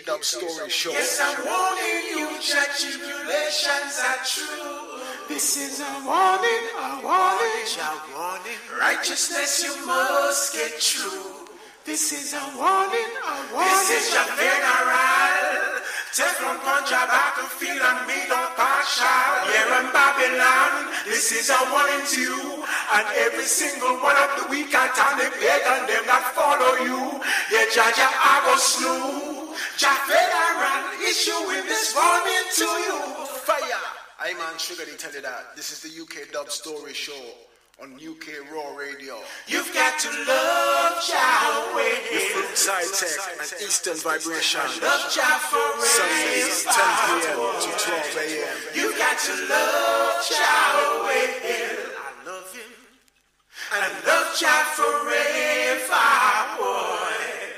Dub Story Show. Yes, I'm warning you, that tribulations are true. This is a warning, warning. Righteousness you must get through. This is a warning, This is your funeral. Teflon punch your battlefield and me don't partial. Here in Babylon, this is a warning to you. And every single one of the weak and the pagan, them that follow you. Yeah, Jaja, I go slew. Jah federal issuing this warning to you. Fire! I man Sugar, they tell you that. This is the UK Dub Story Show on UK Raw Radio. You've got to love Yahweh. With Fruits High Tech and Eastern Vibration. Love Jah forever. Sundays 10 p.m. to 12 a.m. You've got to love Yahweh. I love him. And love Jah forever, boy.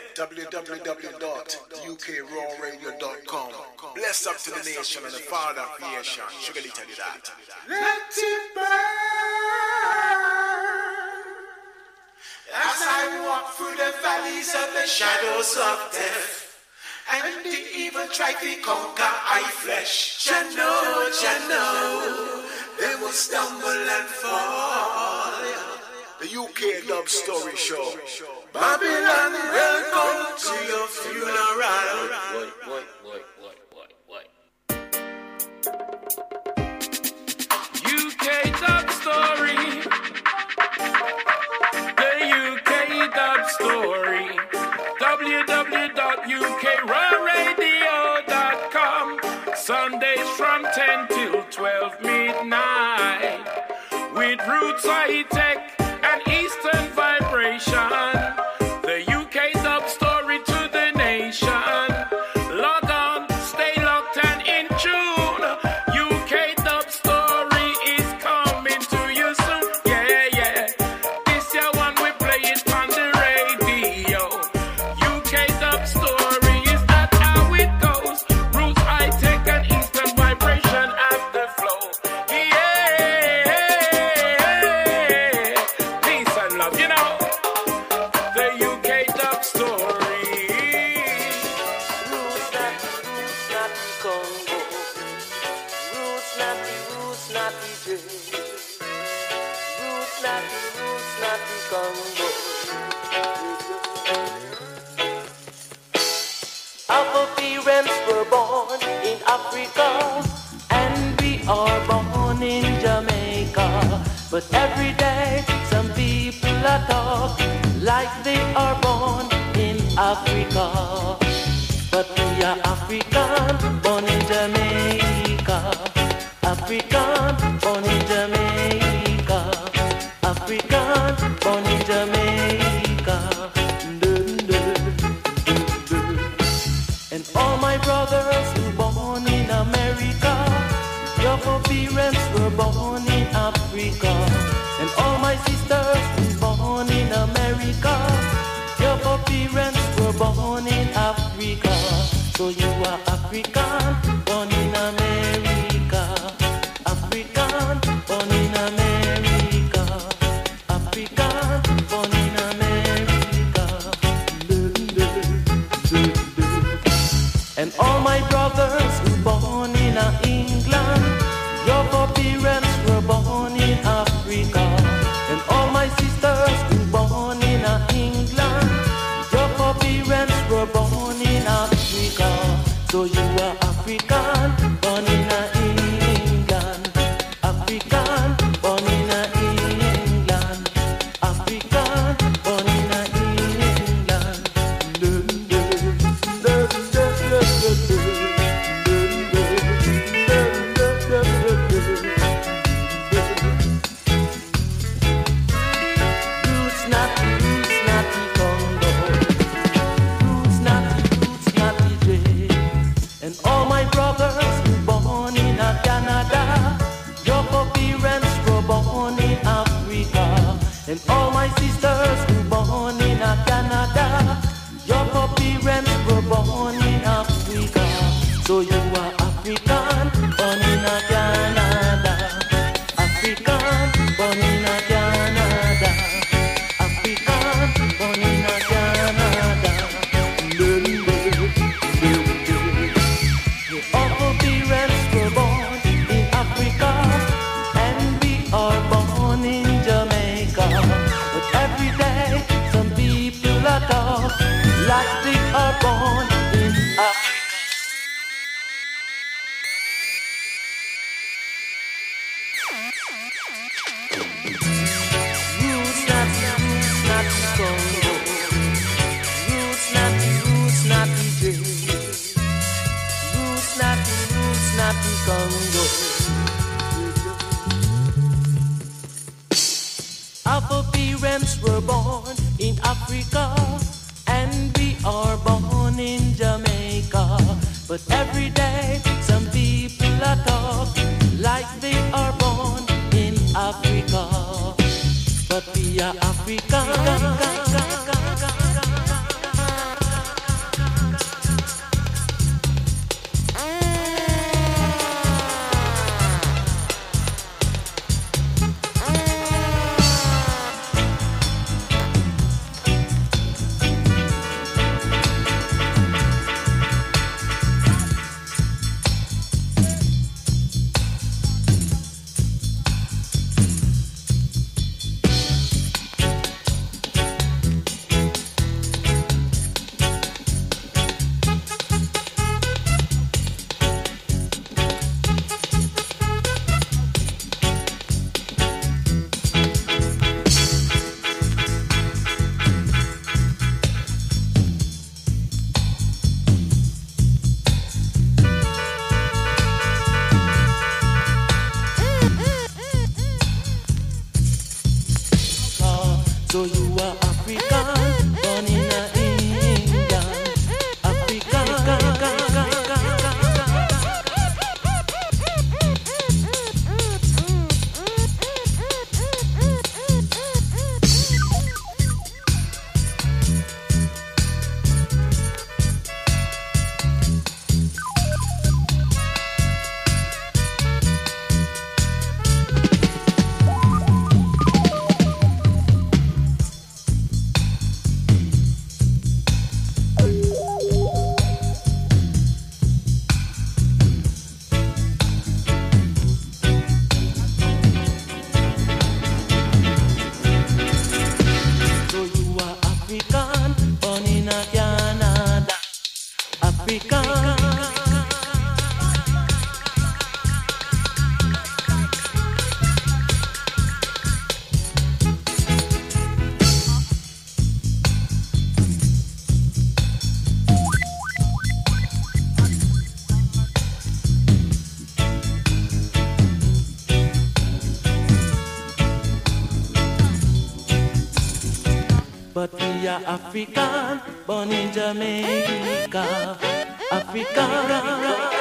www.ukrawradio.com. Bless up to the nation and the Father of creation. Sugar, they tell you that. Let it burn. As I walk through the valleys of the shadows of death, and the evil try to conquer I flesh. Jah know, they will stumble and fall. The UK Dub Story Show. Babylon, welcome to your funeral. What? UK Dub Story. The UK Dub Story. www.ukrawradio.com. Sundays from 10 till 12 midnight. With Roots High Tech and Eastern Vibration. The UK Dub Story to the nation. Log on, stay locked and in tune. UK Dub Story is coming to you soon. Yeah. This year one we play it on the radio. UK Dub Story is that how it goes. Roots High Tech and Eastern Vibration at the flow. Yeah. Peace and love, you know. The UK Dub Story. Roots not the Congo. Roots not the J. Roots not the Congo. Our parents were born in Africa, and we are born in Jamaica. But every day, some people are talk like they are born in Africa. But we are African, born in Jamaica. African, born in Jamaica. African, born in Jamaica. And all my brothers who born in America, your parents were born in Africa. And all my sisters who born in America, your parents were born in Africa. So you are African, born in America. African, born in America. African, born in America. And all my brothers who born in England, your parents were born in Africa. And all my sisters who born in England, your parents were born in Africa. So you are African, born in England. African, born in England. African, born in England. Roots not the Congo. Roots not the J. And all my brothers who born in Canada, your parents were born in Africa. And all my sisters who born in Canada, your parents were born in Africa. So you are African, born in Canada. African, born in Canada. African, born in Canada. dreads. Roots natty Congo. Our parents were born in Africa, and we are born in Jamaica. But every day some people are talk like they are born in Africa. But we are African. So you are African, born in India, African. But we are African, born in Jamaica, African.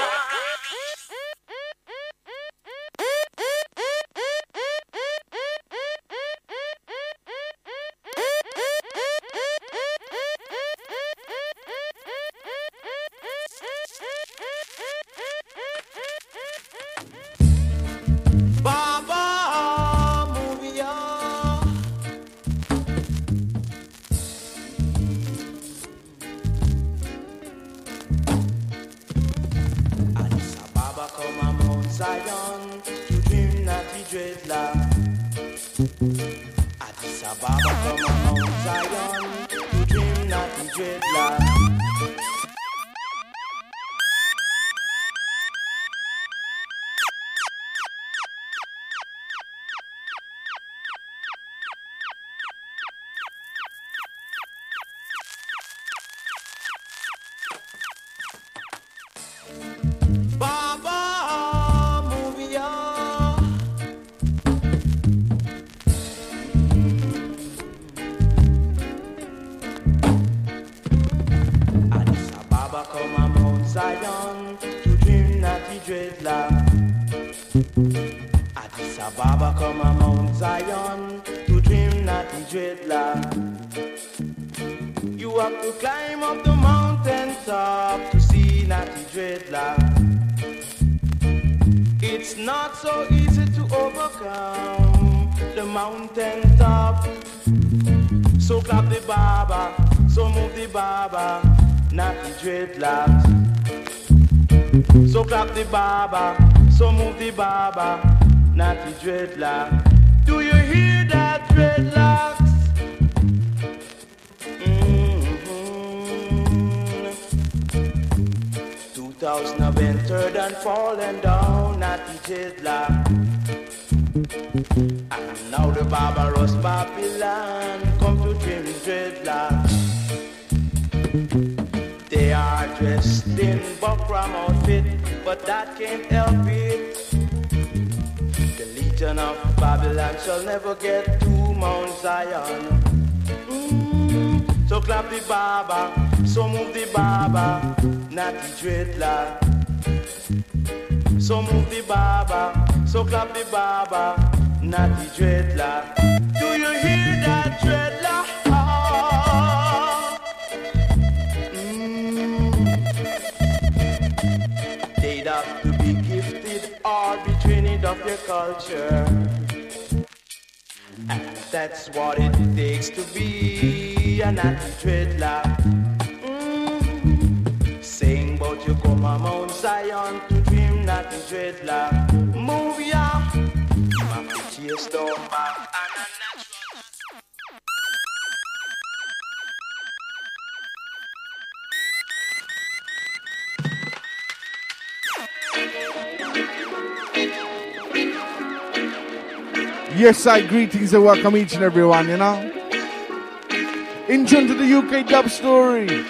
Zion, to dream natty dreadlock. Addis Ababa come on Mount Zion, to dream natty dreadlock. Zion, to dream natty dreadlock. Addis Ababa come a Mount Zion, to dream natty dreadlock. You have to climb up the mountain top to see natty dreadlock. It's not so easy to overcome the mountain top. So clap the baba, so move the baba, natty dreadlocks. So clap the baba, so move the baba, natty dreadlock. Do you hear that, dreadlocks? 2000 have entered and fallen down, natty dreadlock. And now the barbarous Babylon come to dream dreadlocks. They are dressed in buckram outfit, but that can't help it. The Legion of Babylon shall never get to Mount Zion. So clap the Baba, so move the Baba, not the dreadlock. So move the Baba, so clap the Baba, not the dreadlock. Do you hear that dreadlock? They'd have to be gifted or be trained of your culture. And that's what it takes to be a natty dreadlock. Saying about you come a Mount Zion to dream natty dreadlock. Move ya, back to chase down back and a natural. Yes, I greetings and welcome each and everyone, you know. In tune to the UK Dub Story.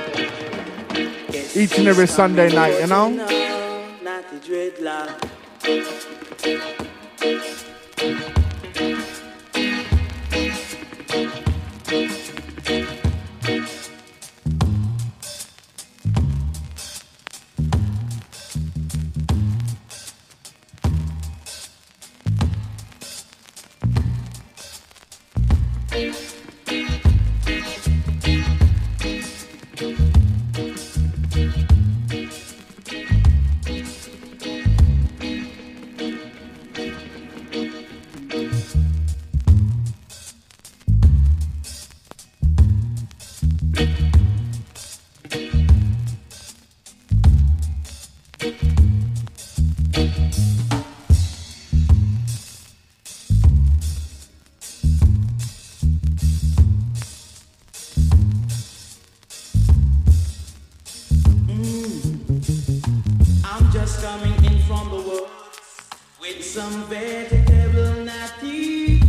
Each and every Sunday night, you know. Natty dreadlock. I'm just coming in from the woods with some vegetable natty.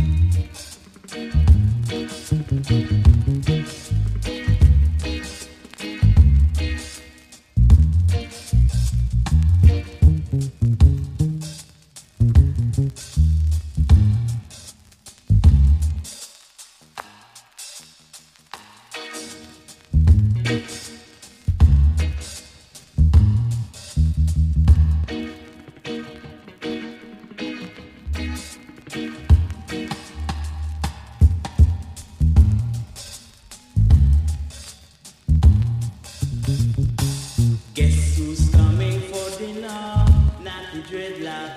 Guess who's coming for dinner? Natty dreadlock.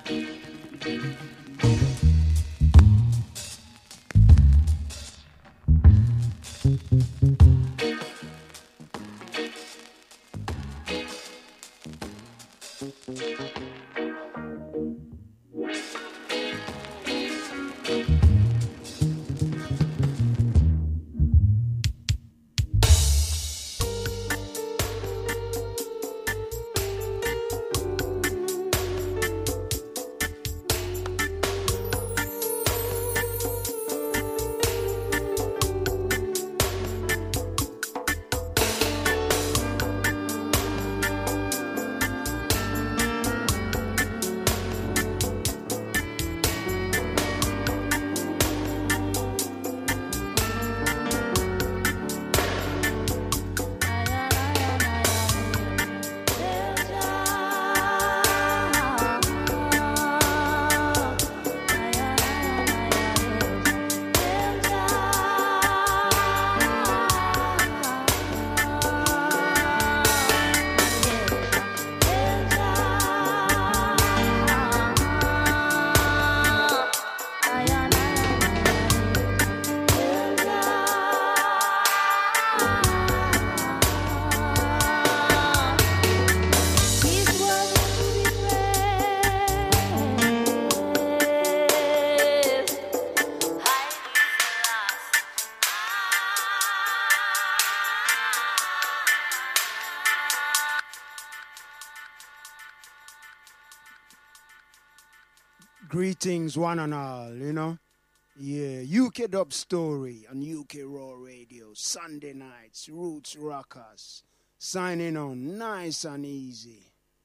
Greetings, one and all, you know. Yeah, UK Dub Story on UK Raw Radio, Sunday nights, Roots Rockers, Signing on nice and easy.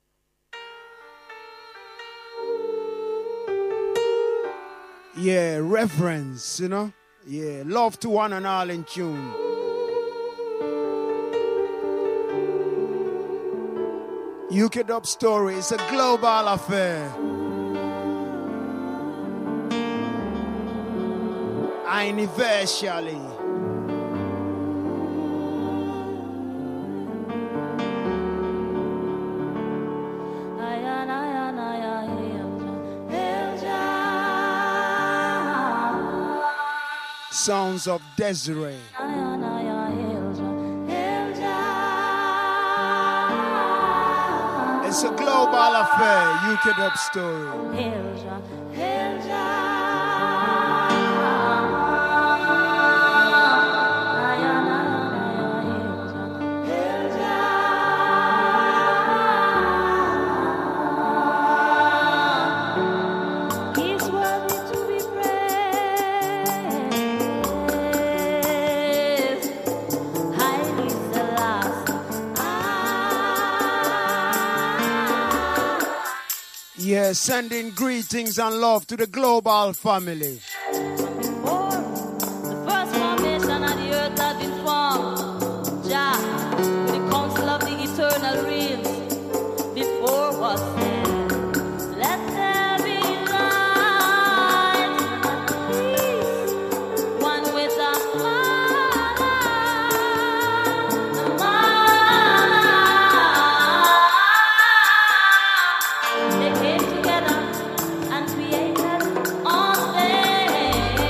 Yeah, reverence, you know? Yeah, love to one and all in tune. UK Dub Story is a global affair. Universally. Sounds of Desiree. It's a global affair, UK Dub Story. Yeah, sending greetings and love to the global family. Before the first formation of the earth had been formed, Jah, with the council of the eternal realms, before was there, let there be light, peace, one with the Father, the They came together and created all things.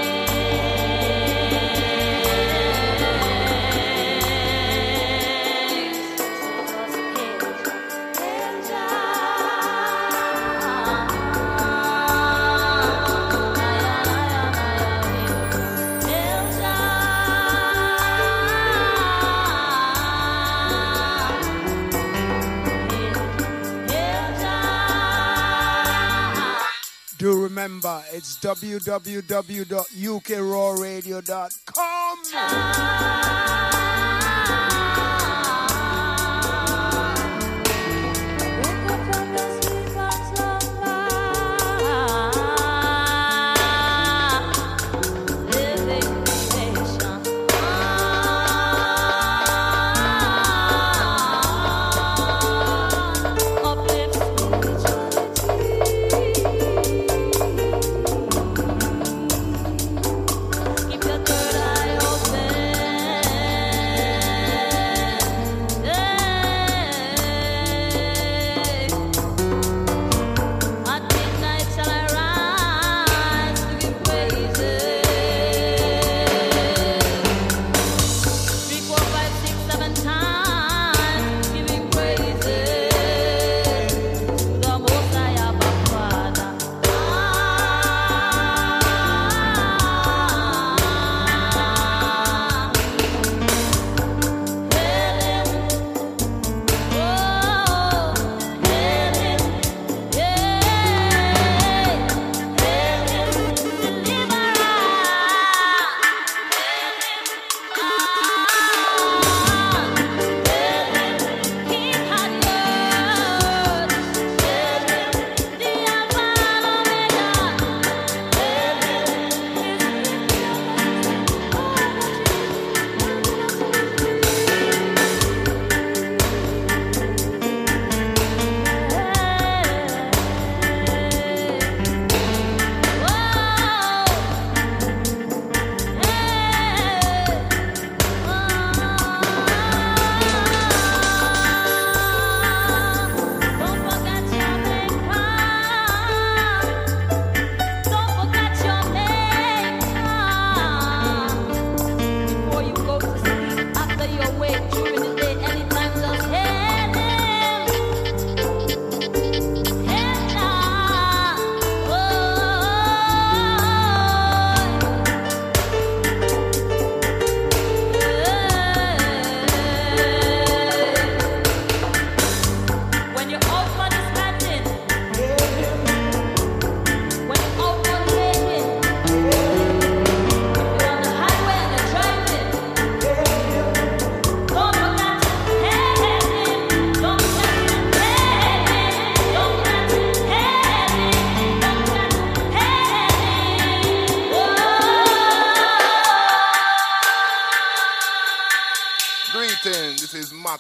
Do remember, it's www.ukrawradio.com. Keep your third eye open.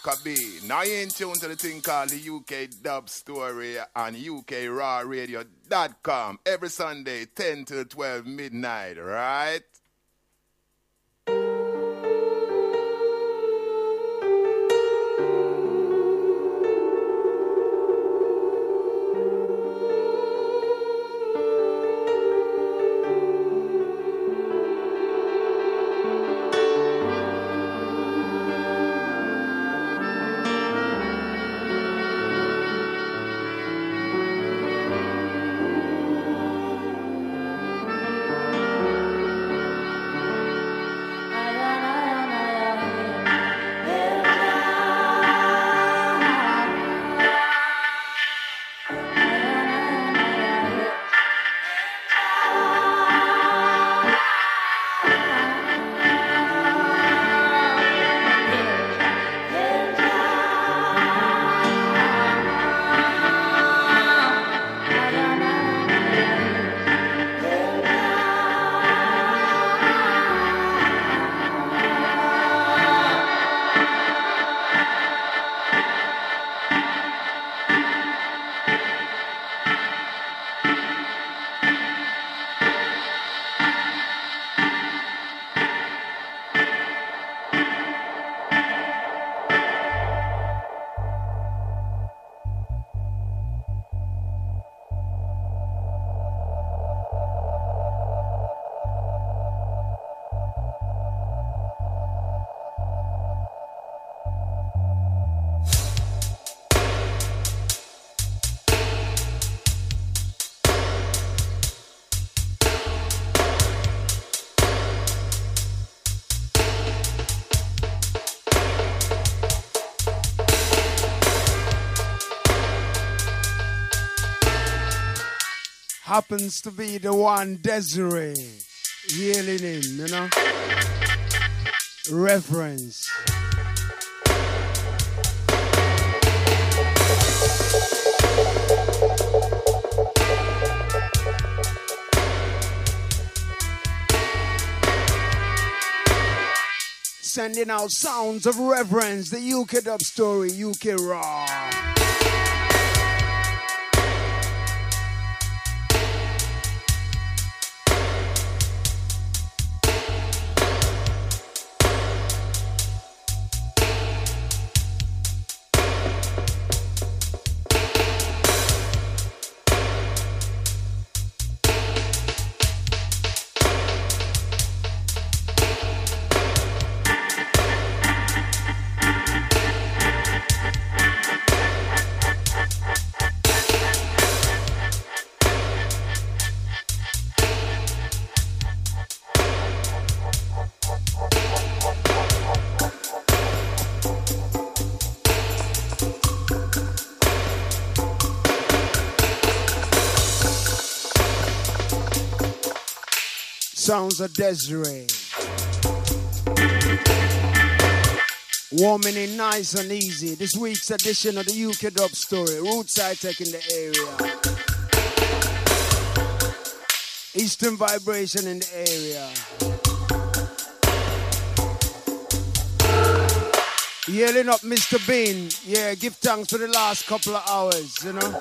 Walker B. Now you in tune to the thing called the UK Dub Story on UKRawRadio.com every Sunday 10 to 12 midnight, right? Happens to be the one Desiree yelling in, you know. Reference. Sending out sounds of reverence, the UK Dub Story, UK Raw. Sounds of Desiree. Warming in nice and easy. This week's edition of the UK Dub Story. Roots High Tech in the area. Eastern Vibration in the area. Yelling up Mr. Bean. Yeah, give thanks for the last couple of hours, you know.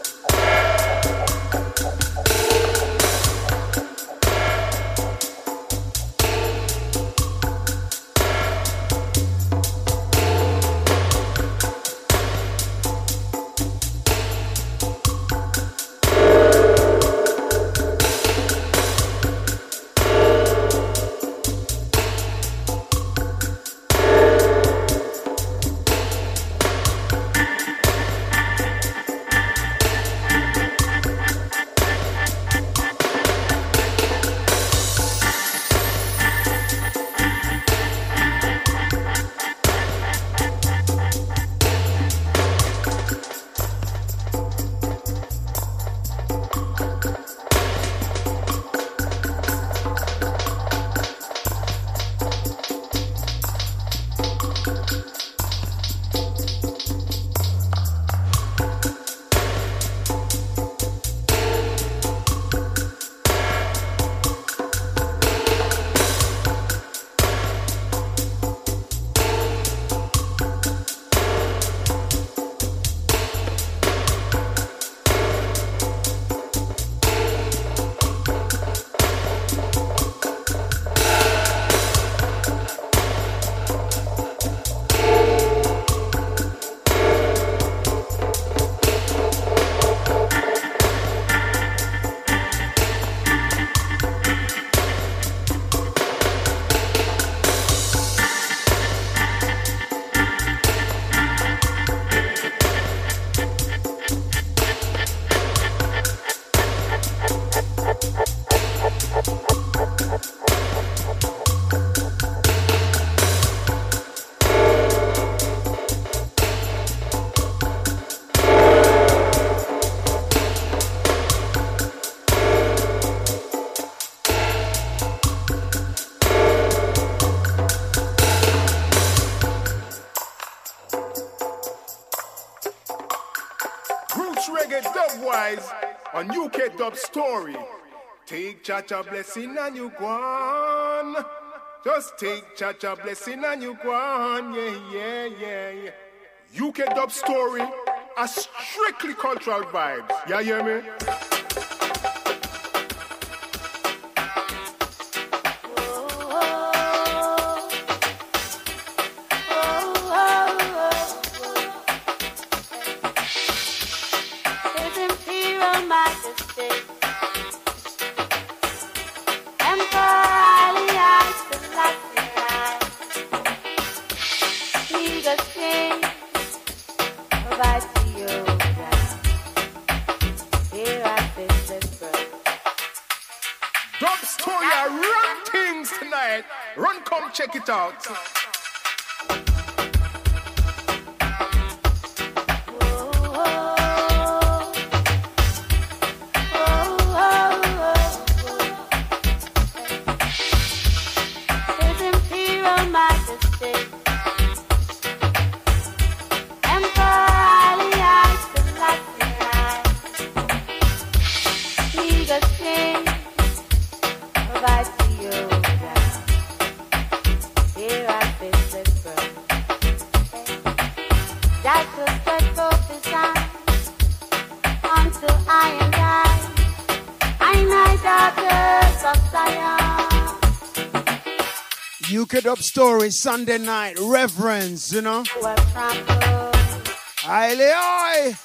Roots reggae dub-wise on UK Dub Story. Take Cha-Cha blessing and you go on. Just take Cha-Cha blessing and you go on. Yeah. UK Dub Story are strictly cultural vibes. You hear me? Check it out. UK Dub Story, Sunday night, Reverence, you know. Aye.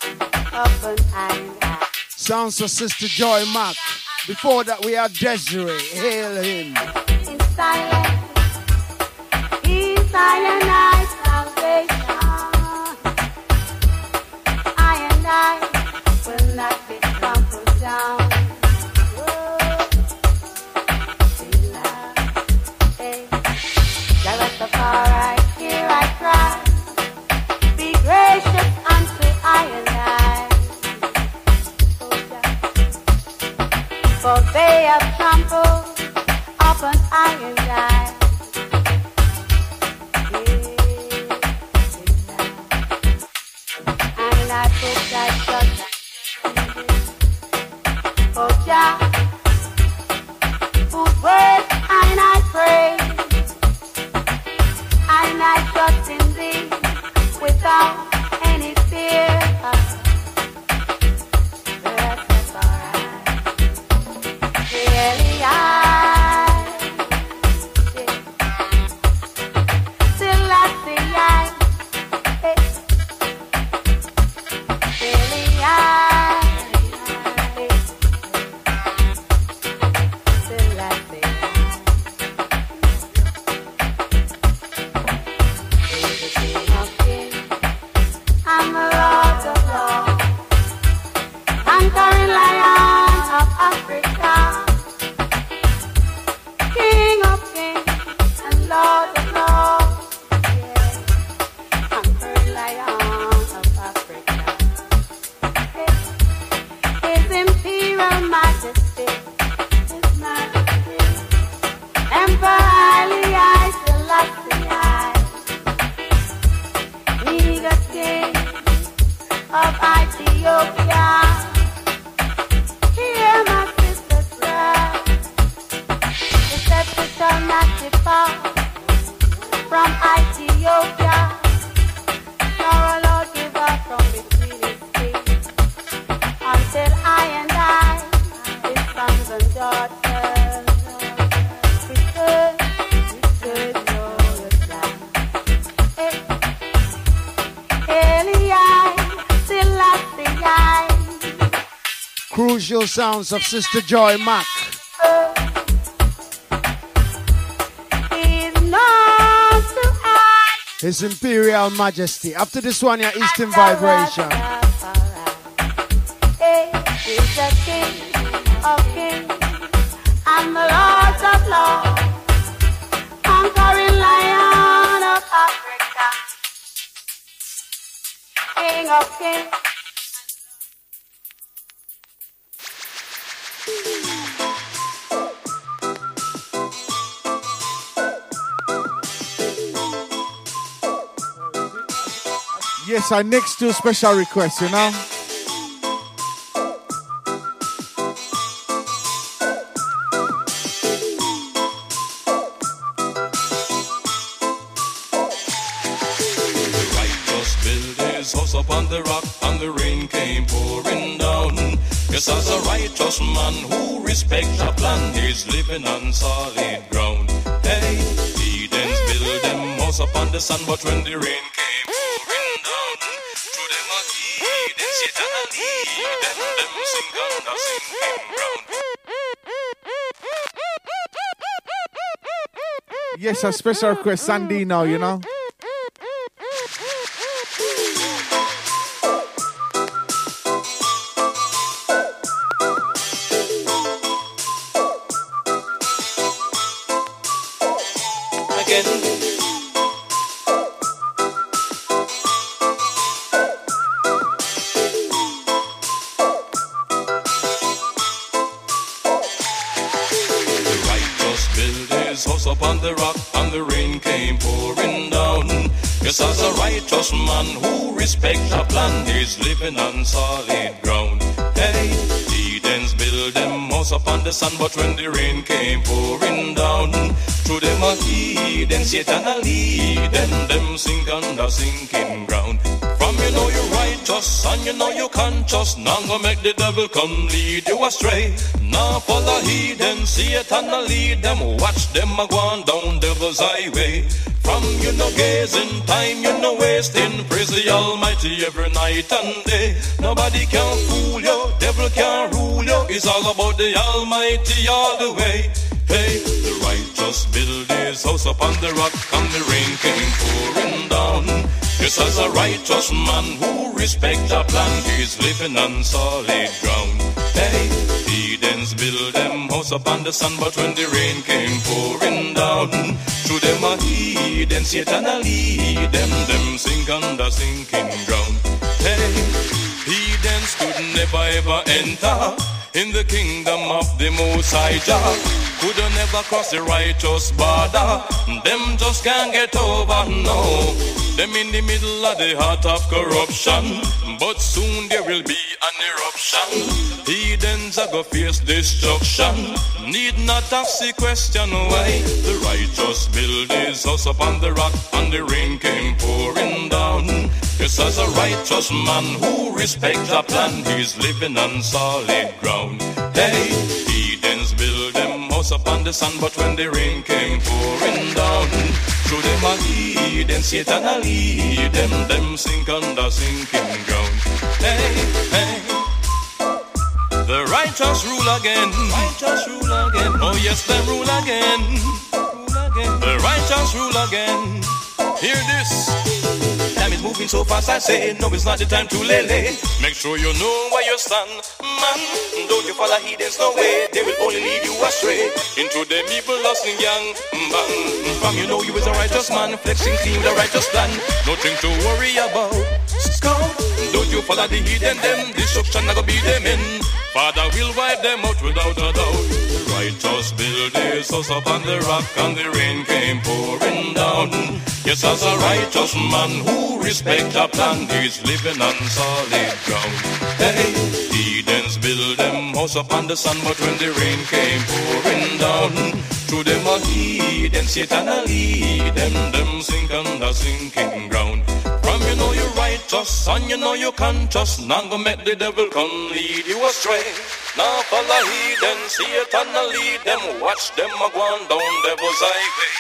Sounds of Sister Joy Mac. Before that, we had Desiree. Hail him. In silence, peace, I salvation. I will not be trampled down. Alright, here I cry. Be gracious unto I and I. For they have trampled upon I and I. And I put that judgment. Oh Jah, whose words and I pray. And I trust in thee without any fear. That's alright. Really, still I see I. Really, still I see. I'm a Lord of Lords, conquering Lion of Africa, King of Kings and Lord of Lords, yeah. Conquering Lion of Africa, His Imperial Majesty, His Majesty, Emperor Haile Selassie, King of Ethiopia, hear my sister's cry. The scepter shall not depart from Ethiopia, nor a Lord give up from between his feet, until I and I, his sons and daughters, return glorious land. Crucial sounds of Sister Joy Mac. His Imperial Majesty. After this one, your Eastern Vibration. He's the King of Kings and the Lord of Lords, conquering Lion of Africa, King of Kings. Yes, I next to special request, you know. and the rain came pouring down. Yes, as a righteous man who respects a plan, he's living on solid ground. Hey, Edens build them house upon the sun, but when the rain came pouring down, through them a Eden, Satan a lead, them sink on the sinking ground. Yes, a special request Sandy now, you know. Upon the rock and the rain came pouring down. Yes, as a righteous man who respects a plan, he's living on solid ground. Hey, Edens build them house upon the sun, but when the rain came pouring down, through them a Eden, Satan a lead, them sink on the sinking ground. From you know you're righteous and you know you're conscious, now go make the devil come lead you astray. Now follow Eden, Satan a lead them, watch them a go on down devil's highway. From you know gazing time, you know wasting, praise the Almighty every night and day. Nobody can fool you, devil can't rule you, it's all about the Almighty all the way. Hey, the righteous build his house upon the rock and the rain came pouring down. Yes, as a righteous man who respects a plan, he's living on solid ground. Hey, Edens build them house upon the sun, but when the rain came pouring down, through them a Eden, Satan a lead, them sink on the sinking ground. Hey, Edens could never ever enter in the kingdom of the Most High Jah. Could never cross the righteous border, them just can't get over, no. Them in the middle of the heart of corruption, but soon there will be an eruption. Edens are go face destruction, need not ask the question why. The righteous build his house upon the rock and the rain came pouring down. Yes, as a righteous man who respects a plan, he's living on solid ground. Hey, Edens build them house upon the sun, but when the rain came pouring down, through them a Eden, Satan a lead, them sink on the sinking ground. Hey, hey, the righteous rule again, righteous rule again. Oh yes, them rule again, rule again. The righteous rule again. Hear this. Time is moving so fast, I say, no, it's not the time to lay. Make sure you know where you stand, man. Don't you follow heathens, no way. They will only lead you astray into them evil lusting young bang. From you know you is a righteous man, flexing clean the righteous plan. Nothing to worry about. Scout, don't you follow the heathen, them destruction not gonna be them in. Father will wipe them out without a doubt. The righteous build his house upon the rock and the rain came pouring down. Yes, as a righteous man who respects a plan, he's living on solid ground. Hey, Edens build them house upon the sun, but when the rain came pouring down, through them a Eden, Satan a lead, them sink on the sinking ground. From you know you're righteous and you know you're conscious, none gonna make the devil come lead you astray. Now follow Eden, Satan a lead them, watch them a go on down devil's highway.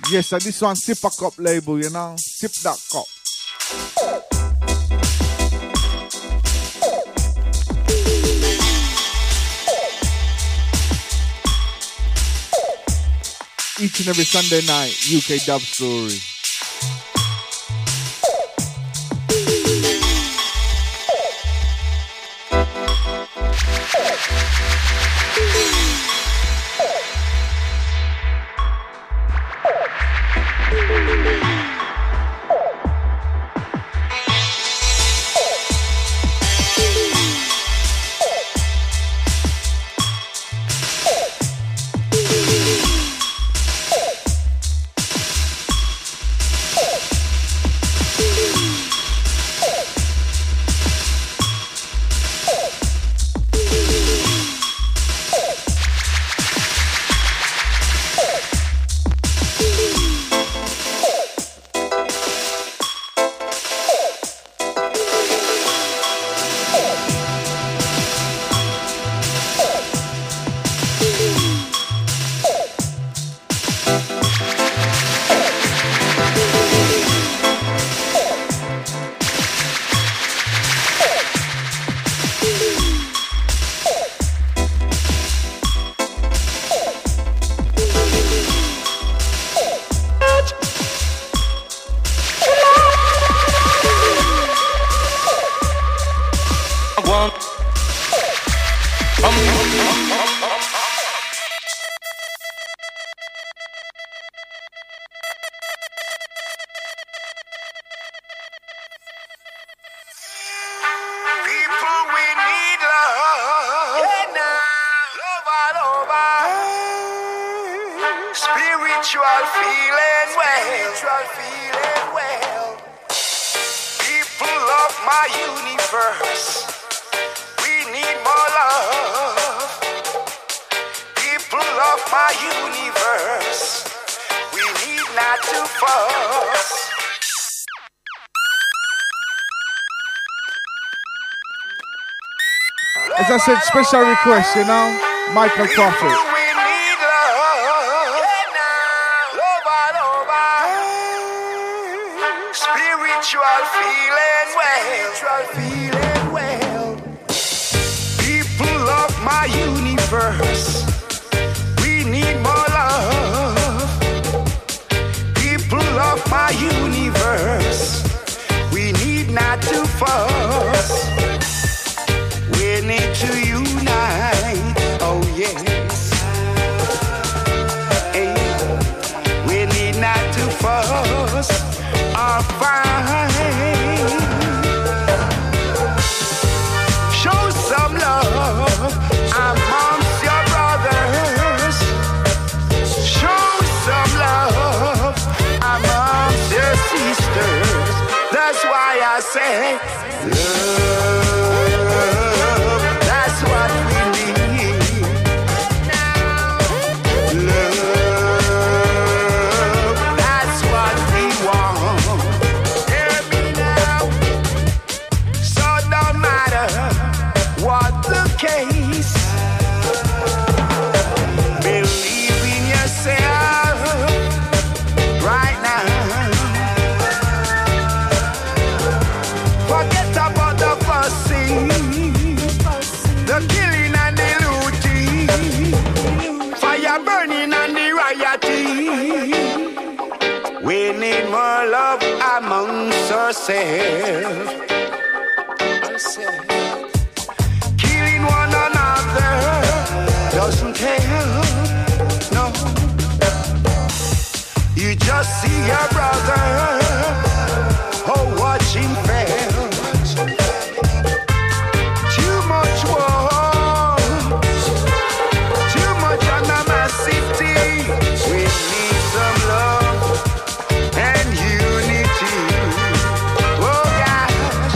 Yes, and this one Sip a Cup label, you know. Sip that cup. Each and every Sunday night, UK Dub Story. As I said, special request, you know, Michael Prophet. Spiritual feeling well. People of my universe, we need more love. People of my universe, we need not to fuss. We need to unite, oh yes. Hey, we need not to fuss or fight. Show some love amongst your brothers. Show some love amongst your sisters. That's why I say love. That's what we need. Love. That's what we want. Hear me now. So no matter what the case, believe in yourself right now. Forget about the fussing, the killing and the looting, fire burning and the rioting. We need more love amongst ourselves. Killing one another doesn't help, no. You just see your brother, oh, watch him fail. Too much war, too much animosity. We need some love and unity. Oh gosh,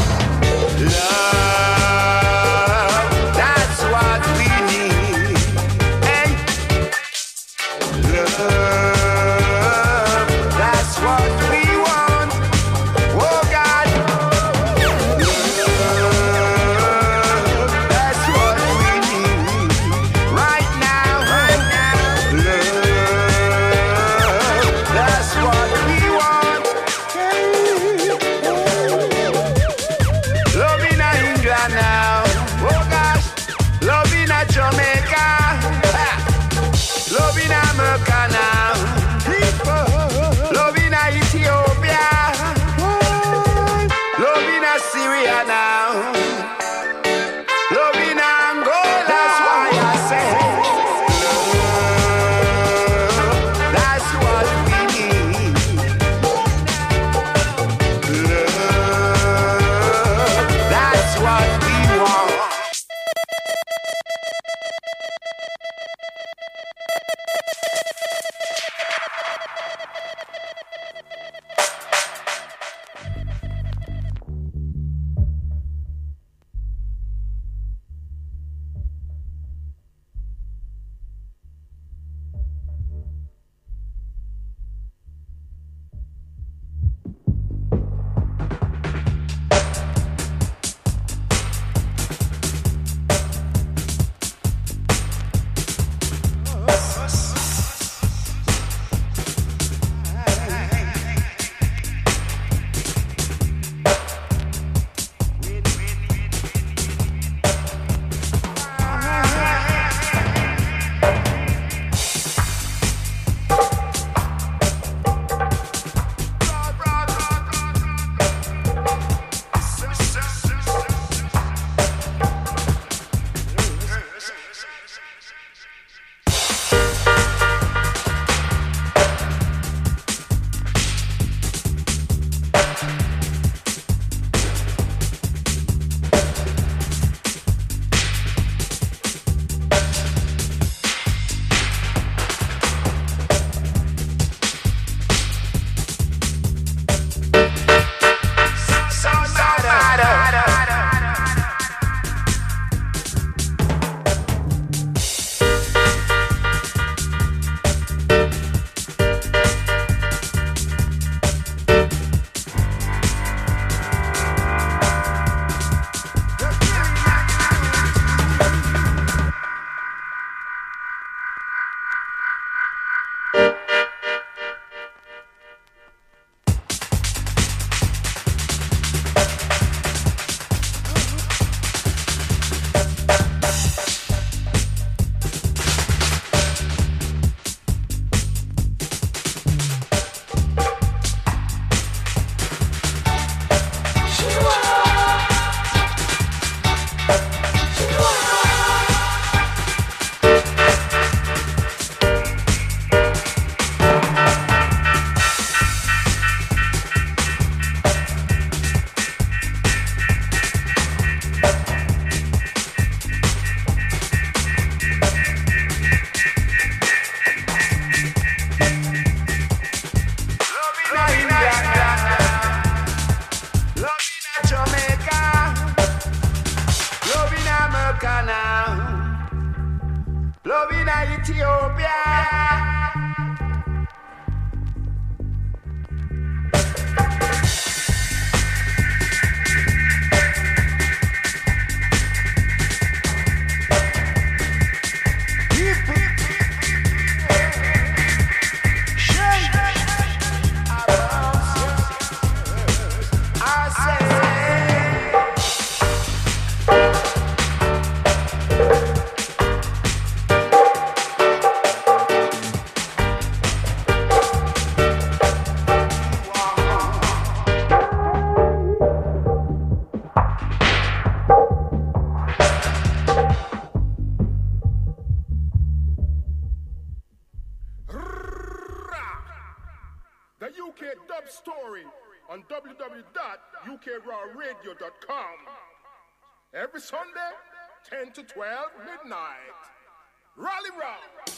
On www.ukrawradio.com. Every Sunday, 10 to 12 midnight. Rally Rock.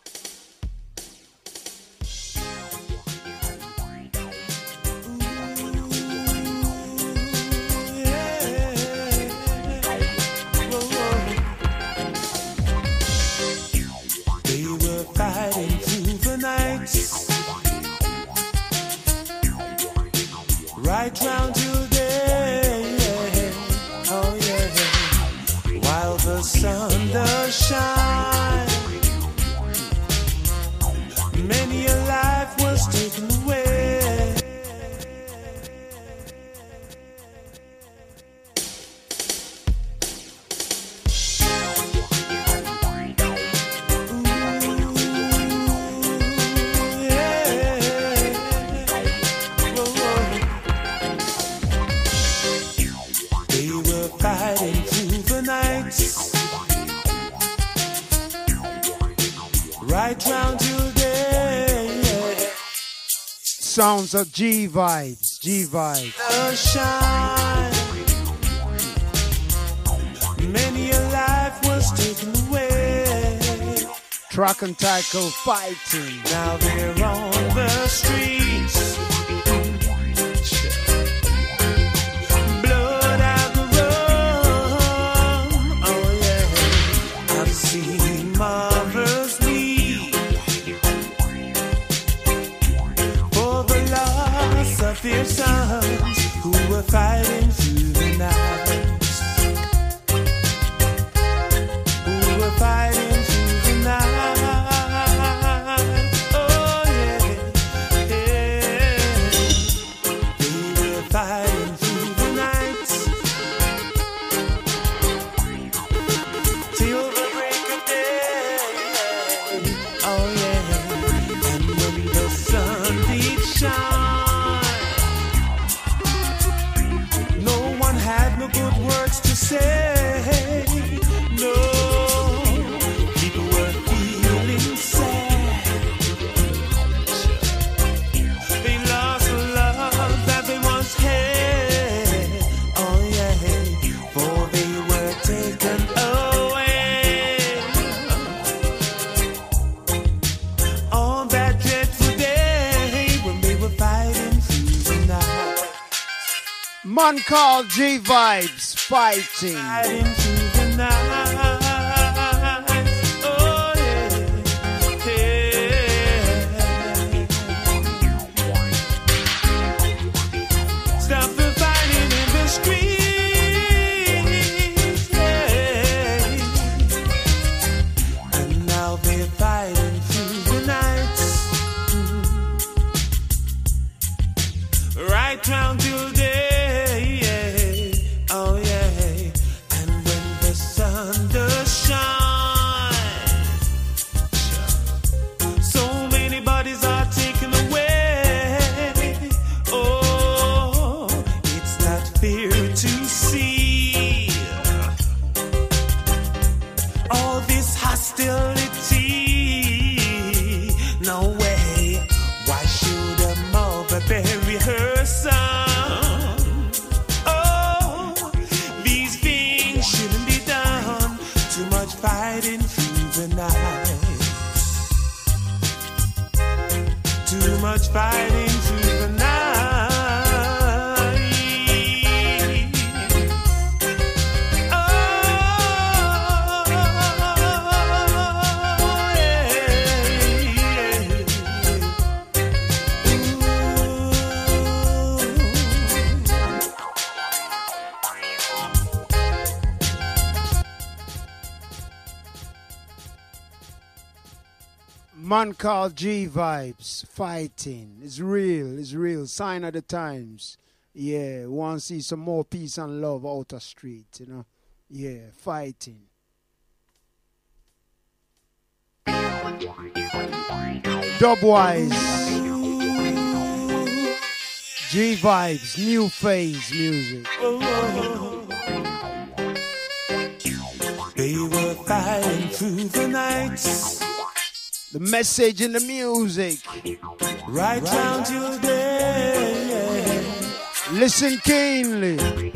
They were fighting through the night, right round till day, oh yeah, while the sun does shine, many a life was taken away. Right round till day. Sounds of G vibes, G vibes. The shine. Many a life was taken away. Track and tackle fighting. Now they're on the streets. Blood out the road. Oh yeah. I've seen mothers weep for the loss of their sons who were fighting through the night. Who were fighting through the night. Oh yeah, yeah. They were fighting through the night till the break of day. Oh yeah, and when the sun did shine, no one had no good words to say. No, people were feeling sad. They lost the love that they once had. Oh yeah, for they were taken away on that dreadful day when they were fighting through the night. Man called G vibes fighting. Fighting through the night. Oh yeah, yeah. Stop the fighting in the streets, yeah. And now they're fighting through the night. much fighting through the night. Man called G Vibes, fighting. It's real, it's real. Sign of the times. Yeah, want to see some more peace and love out the street, you know. Yeah, fighting. Dubwise. G Vibes, new phase music. They were fighting through the nights. The message in the music. Right round till day. Listen keenly.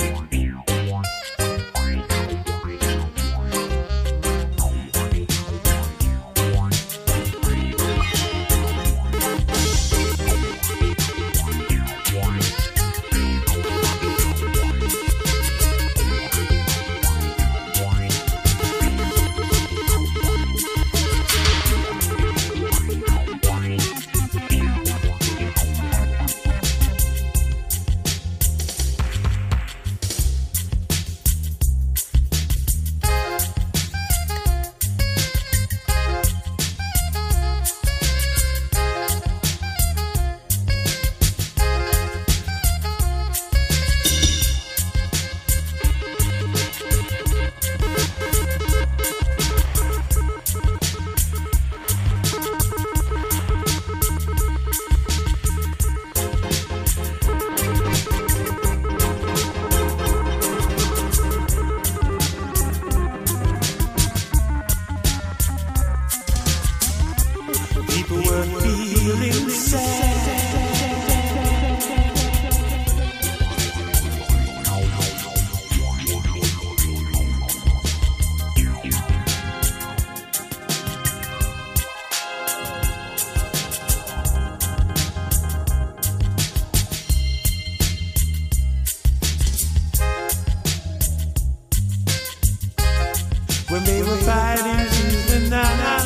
When they were fighting through the night.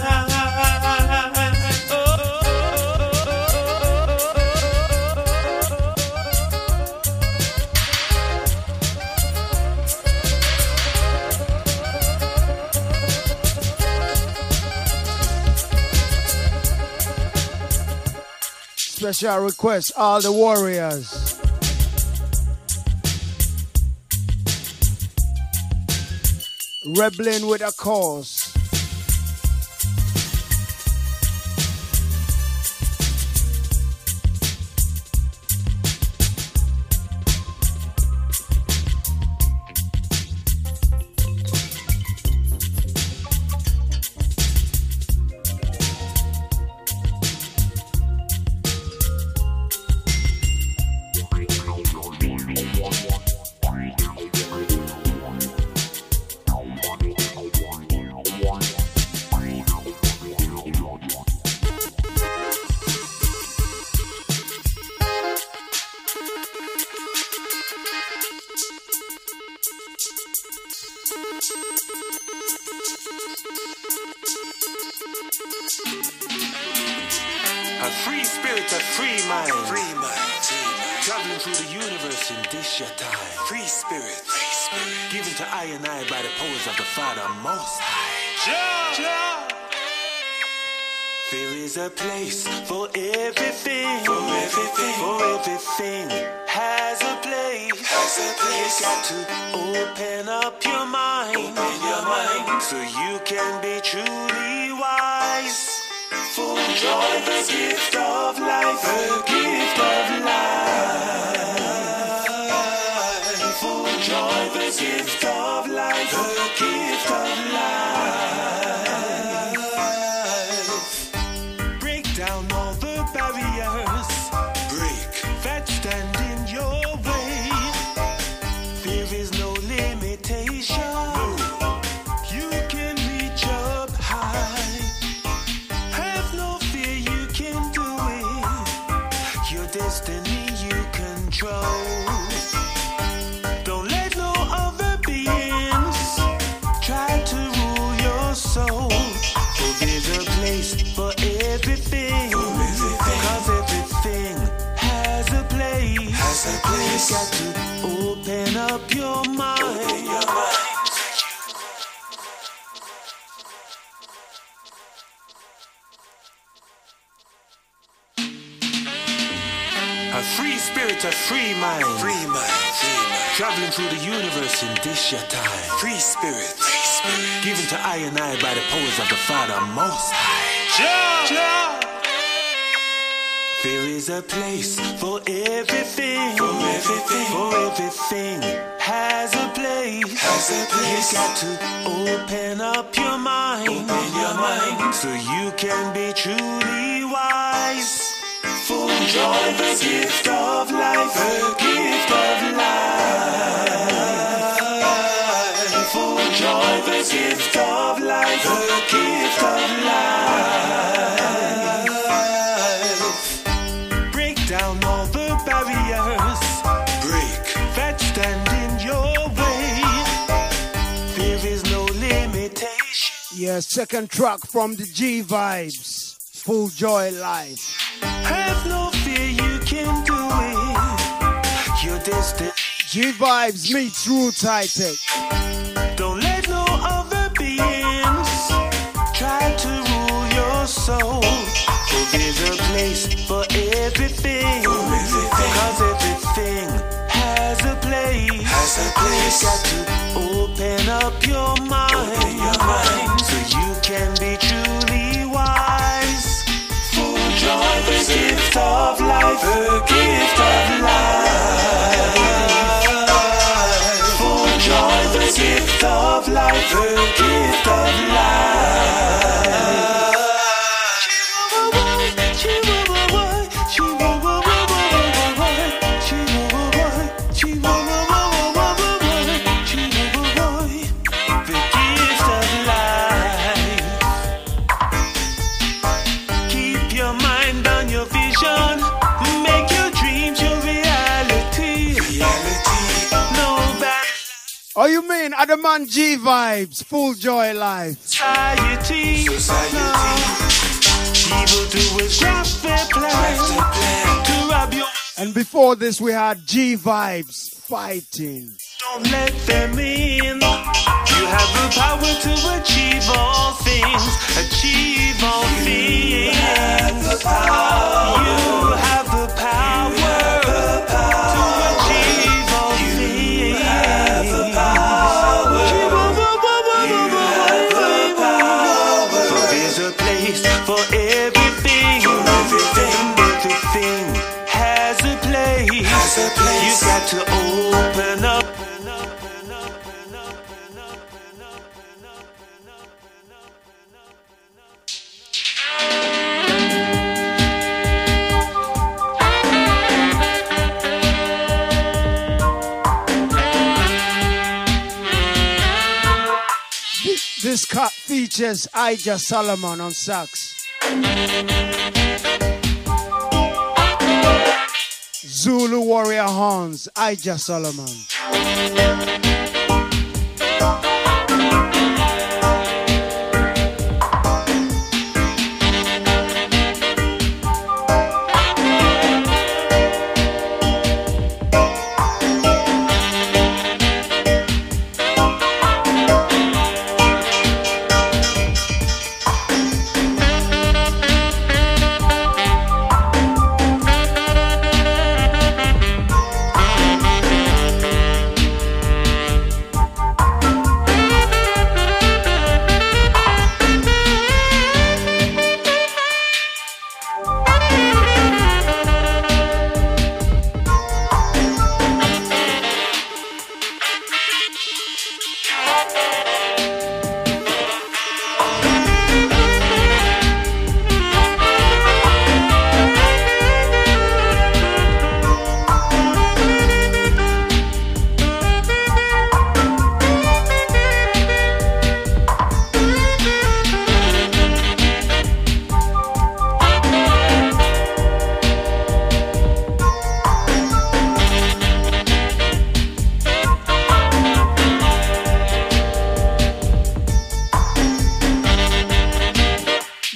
Special request, all the warriors. Rebelling with a cause. A free spirit, a free mind. Free mind. Traveling through the universe in this your time. Free spirit. Free spirit. Given to I and I by the powers of the Father Most High. Jah. There is a place for everything. For everything. For everything. Has a place. Has a place. You got to open up your mind. Open your mind. So you can be truly wise. Full joy, the gift of life, the gift of life. Full joy, the gift of life, the gift of life. Break down all the barriers, break that stand in your way. There is no limitation. You can reach up high. Have no fear, you can do it. destiny you control. Don't let no other beings try to rule your soul. For there's a place for everything. Cause everything has a place. You got to open up your mind. A free spirit, a free mind. Free mind, free mind. Traveling through the universe in this your time. Free spirit, free spirit. Given to I and I by the powers of the Father Most High. Jah. There is a place for everything. For everything. For everything has a place. Has a place. You got to open up your mind. Open your mind. So you can be truly wise. Full joy, the gift of life, the gift of life. Full joy, the gift of life, the gift of life. Break down all the barriers, break that stand in your way. There is no limitation. Yeah, second track from the G Vibes, Full Joy Life. Have no fear, you can do it. Your destiny. G Vibes meets Roots High Tech. Don't let no other beings try to rule your soul. For there's a place for everything. Cause everything has a place. You got to open up your mind. So you can be truly wise. Joy, the gift of life, the gift of life. Full joy, the gift of life, the gift of life. Oh, you mean other man G Vibes, Full Joy Life. Society. Evil doers craft their plan to rob you. And before this we had G Vibes, Fighting. Don't let them in. You have the power to achieve all things. Achieve all things. You have the power. You have the power to achieve all things. You have the power. You have the power. For there's a place for everything. Everything has a place. You got to open up. This cut features Ija Solomon on sax, Zulu Warrior Horns, Ija Solomon.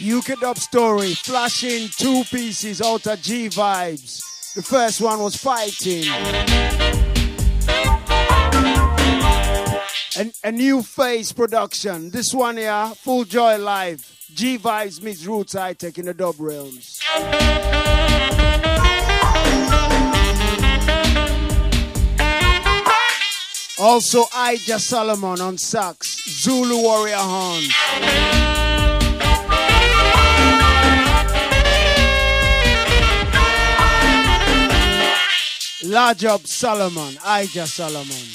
UK Dub Story, flashing 2 pieces out of G Vibes. The first one was Fighting. And a New Face production. This one here, Full Joy Live. G Vibes meets Roots High Tech in the dub realms. Also, Ija Solomon on sax, Zulu Warrior Horn. Lajab Solomon, Ija Solomon.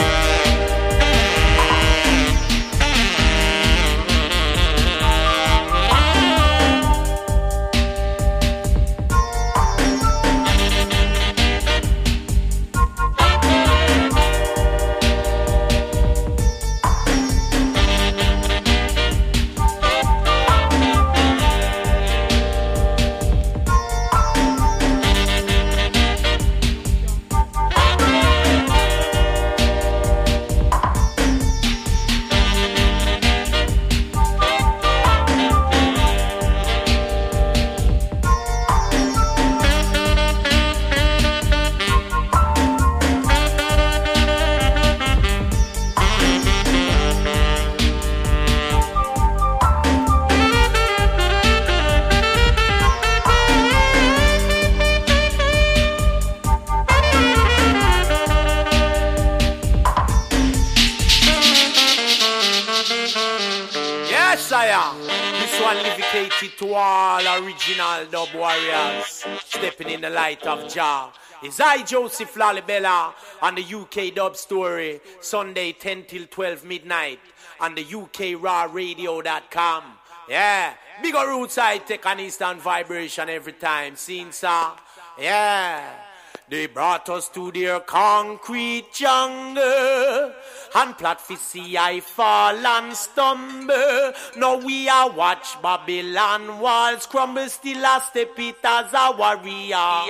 To all original dub warriors stepping in the light of Jah. It's I, Joseph Lalibela, on the UK Dub Story, Sunday 10 till 12 midnight on the UKRawRadio.com. Yeah, bigger Roots High Tech and Eastern Vibration every time. Seen, sir? Yeah. They brought us to their concrete jungle and plot for see I fall and stumble. Now we are watch Babylon walls crumble, still a step it as a warrior.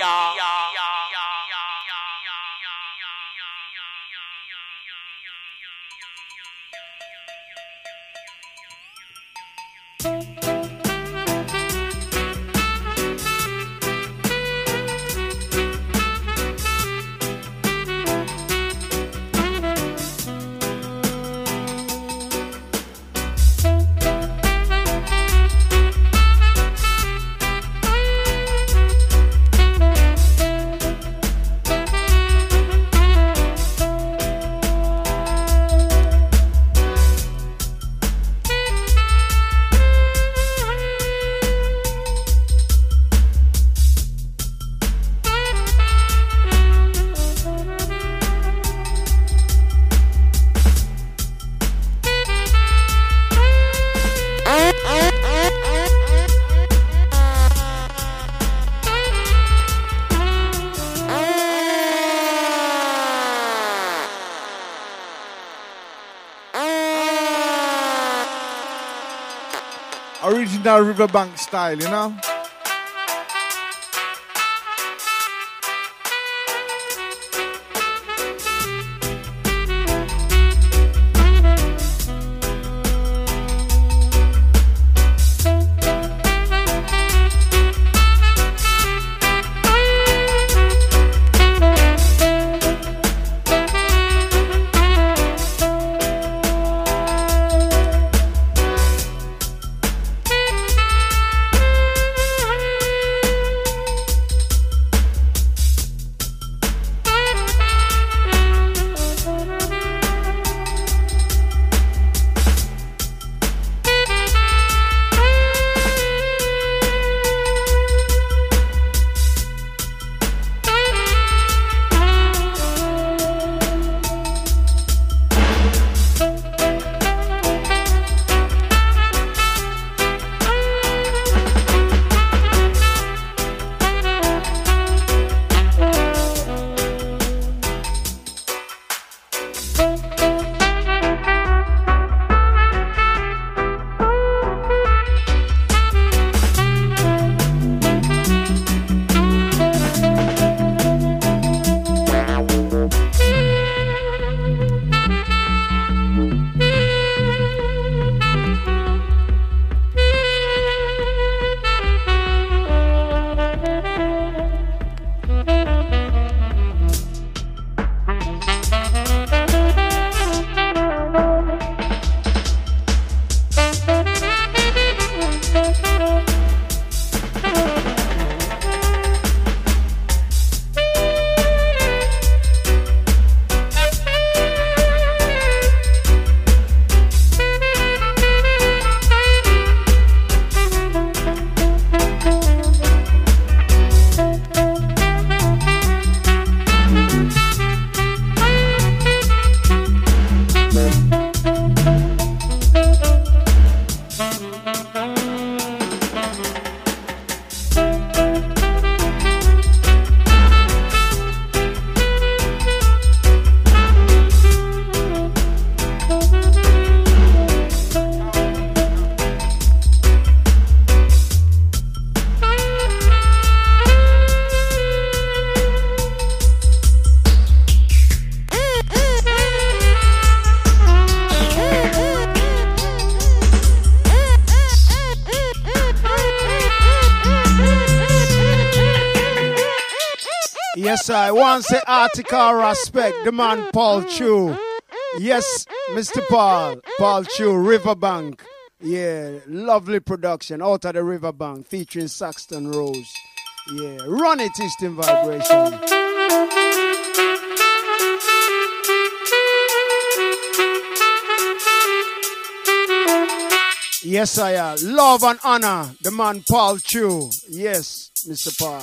Original Riverbank style, you know? Yes, I want to say article respect the man Paul Chew. Yes, Mr. Paul Chew, Riverbank. Yeah, lovely production out of the Riverbank featuring Saxton Rose. Yeah, run it, Eastern Vibration. Yes, I am. Love and honor, the man Paul Chew. Yes, Mr. Paul.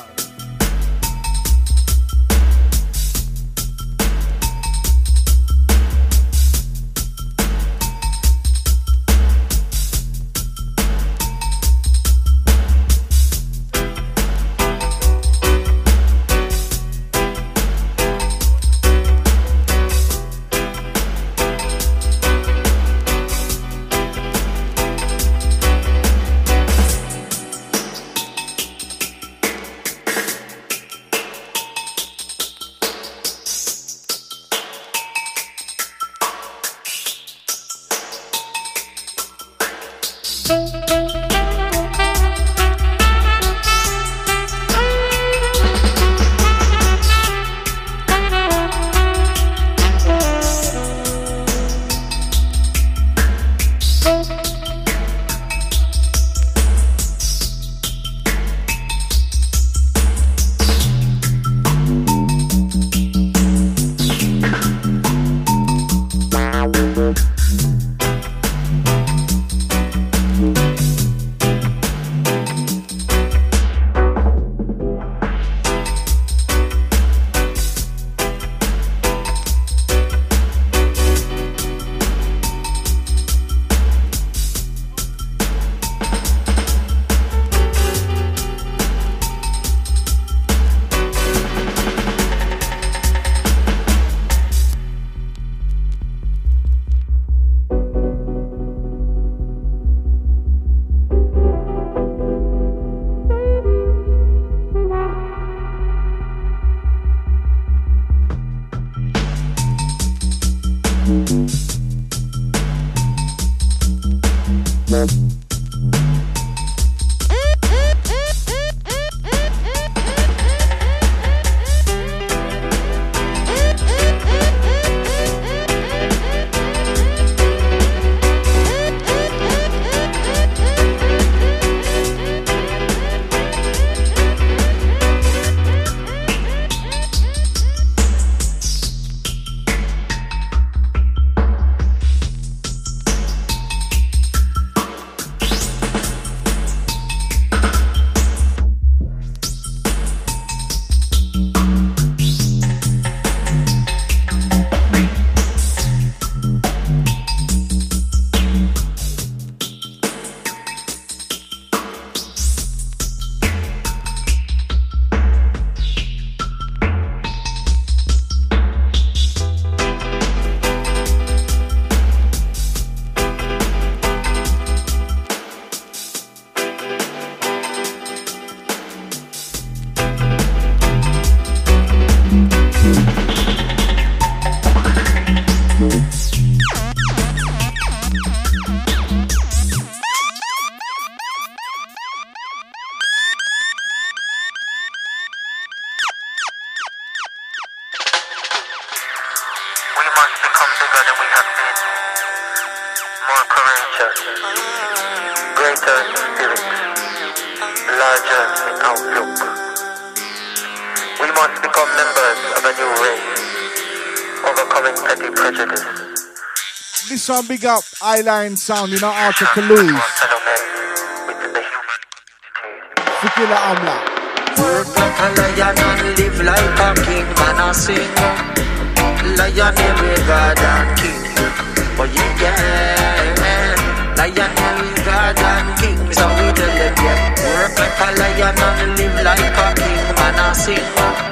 Some big up Eyeline sound, you know, out of Toulouse. Sikila Amla. Work like a lion and live like a king, man. I sing lion every god and king. But you can lion every god and king. So we tell them, yeah. Work like a lion and live like a king, man. I sing.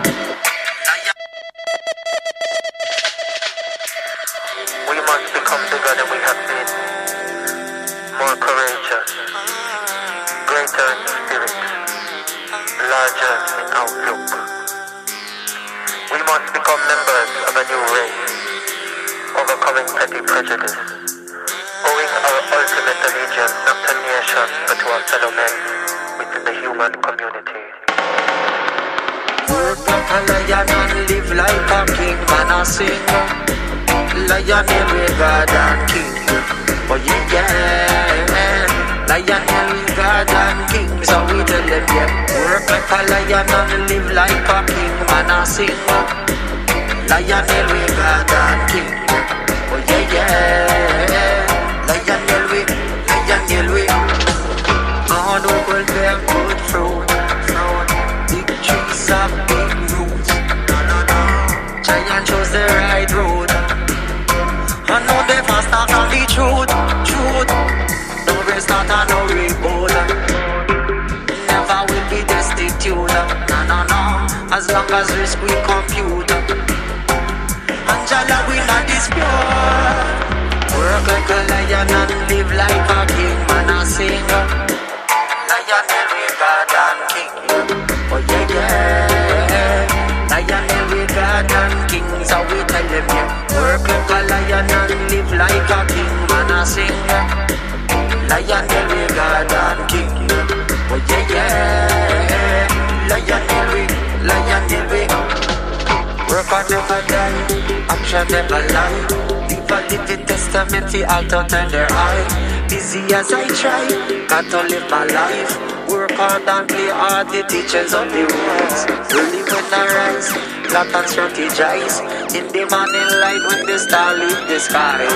Work like a lion and live like a king. Man, I sing. Lion every God and king. Oh yeah. Lion every God and king. So we tell them, yeah. Work like a lion and live like a king. Man, I sing. Lion every God and king. Oh yeah. Lion every. God will bear good fruit. Big trees have big roots. Giant chose the right road. I know they must start on the truth. No restart and no reboot. Never will be destitute. No. As long as risk we compute. Angela will not dispute. Work like a lion and live like a king. Man, I sing. Lion every God and king. Oh yeah. Lion every God and king. So we tell them, yeah. Work like a lion and live like a king. Man, I sing. Lion every God and king. Oh yeah. Lion every. Work on never die. Action never lie. Deeper living testament, the altar turn their eye. Busy as I try, got to live my life. Work hard and play hard, the teachers of the words. Early when I rise, plot and strategize. In the morning light when the star leave the sky.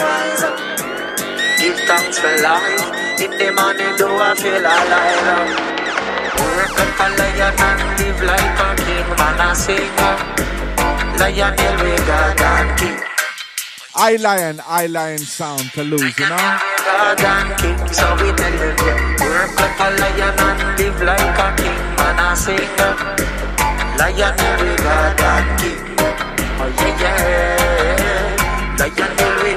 Give thanks for life. In the morning do I feel alive. Work like a lion and live like a king. Man, I sing. Lion every God and king. I lion sound to lose, you know? God and king, so we tell them, yeah. Work like a lion and live like a king. Man, I sing. Lion every God and king. Oh yeah. Lion every.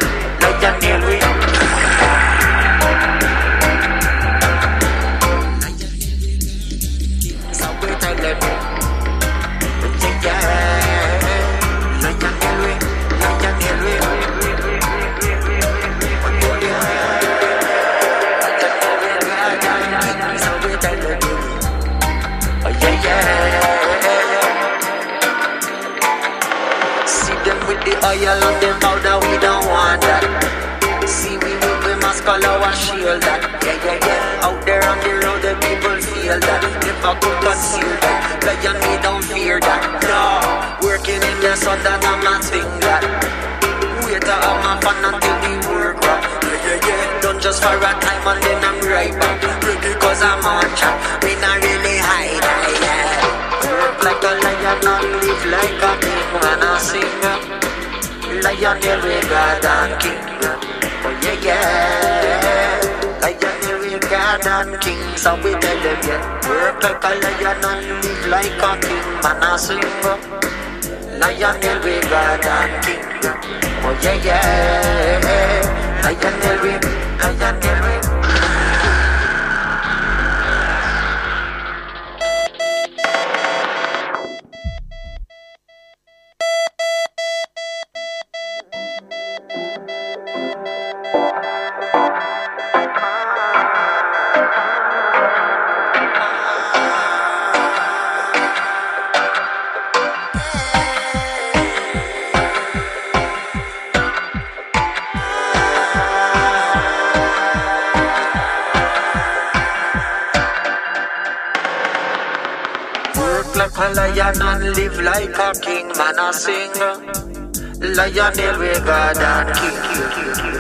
So we tell them, yeah. The oil on them powder, we don't want that. See, we must call our shield that. Yeah. Out there on the road, the people feel that. Never could conceal that. Lion, we don't fear that. No, working in the sun, that I'm not thing that. Wait till I'm a fan until the work rock. Yeah. Don't just for a time and then I'm right back. Because I'm on track. We not really hide. Work like a lion and live like a king. When I sing. Lion every God and king. Oh yeah. Lion every God and king. So we tell them, yeah. Work like a lion and live like a king. Man, I sing. Lion every God and king. Oh yeah. Lion every. Like a lion and live like a king. Man, I sing. Lion every God and king.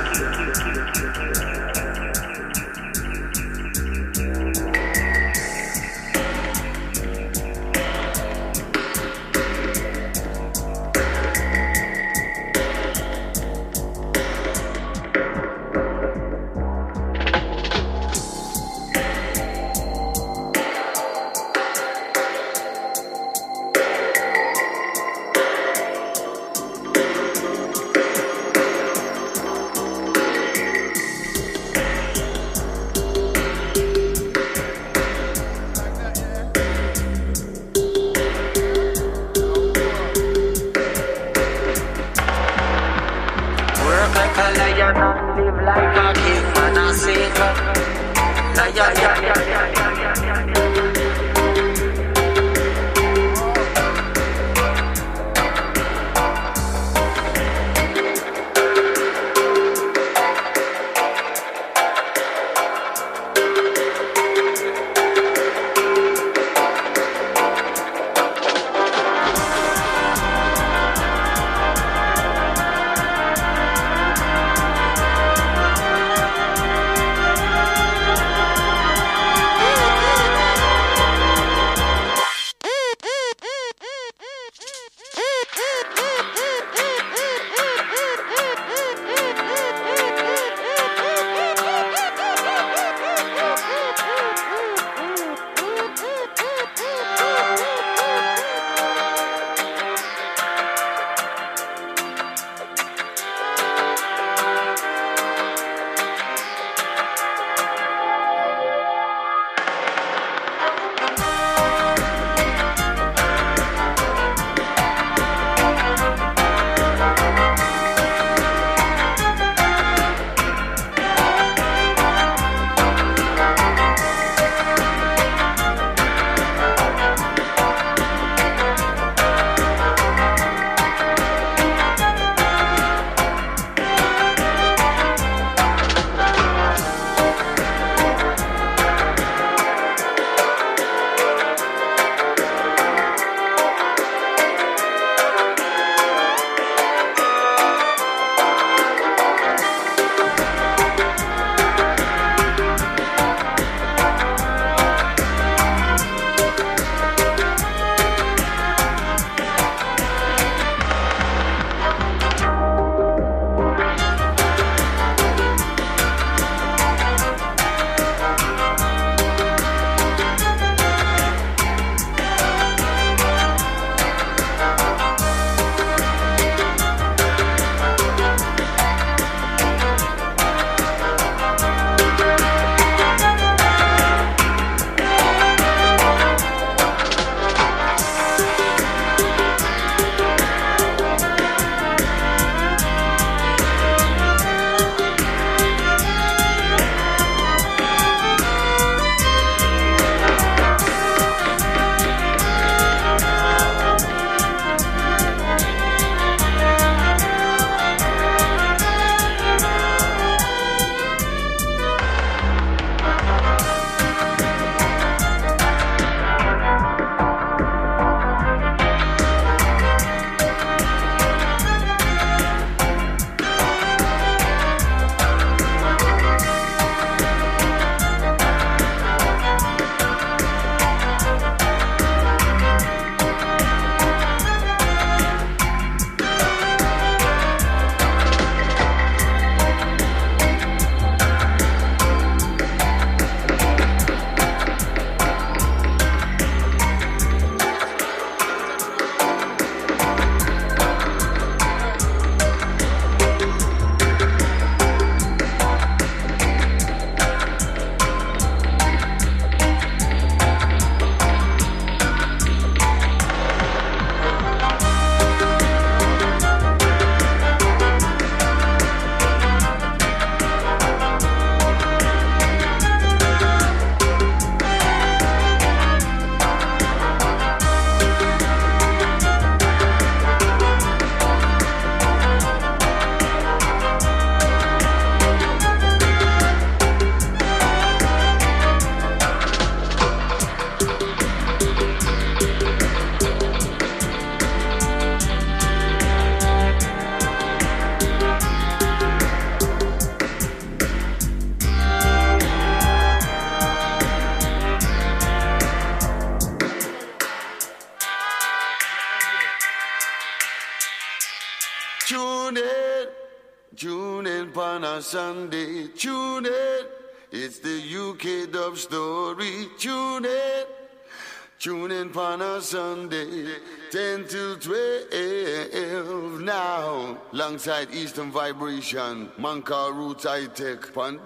Tune in on a Sunday, tune in. It's the UK Dub Story, tune in. Tune in on a Sunday, 10 till 12 now. Alongside Eastern Vibration, man called Roots High Tech on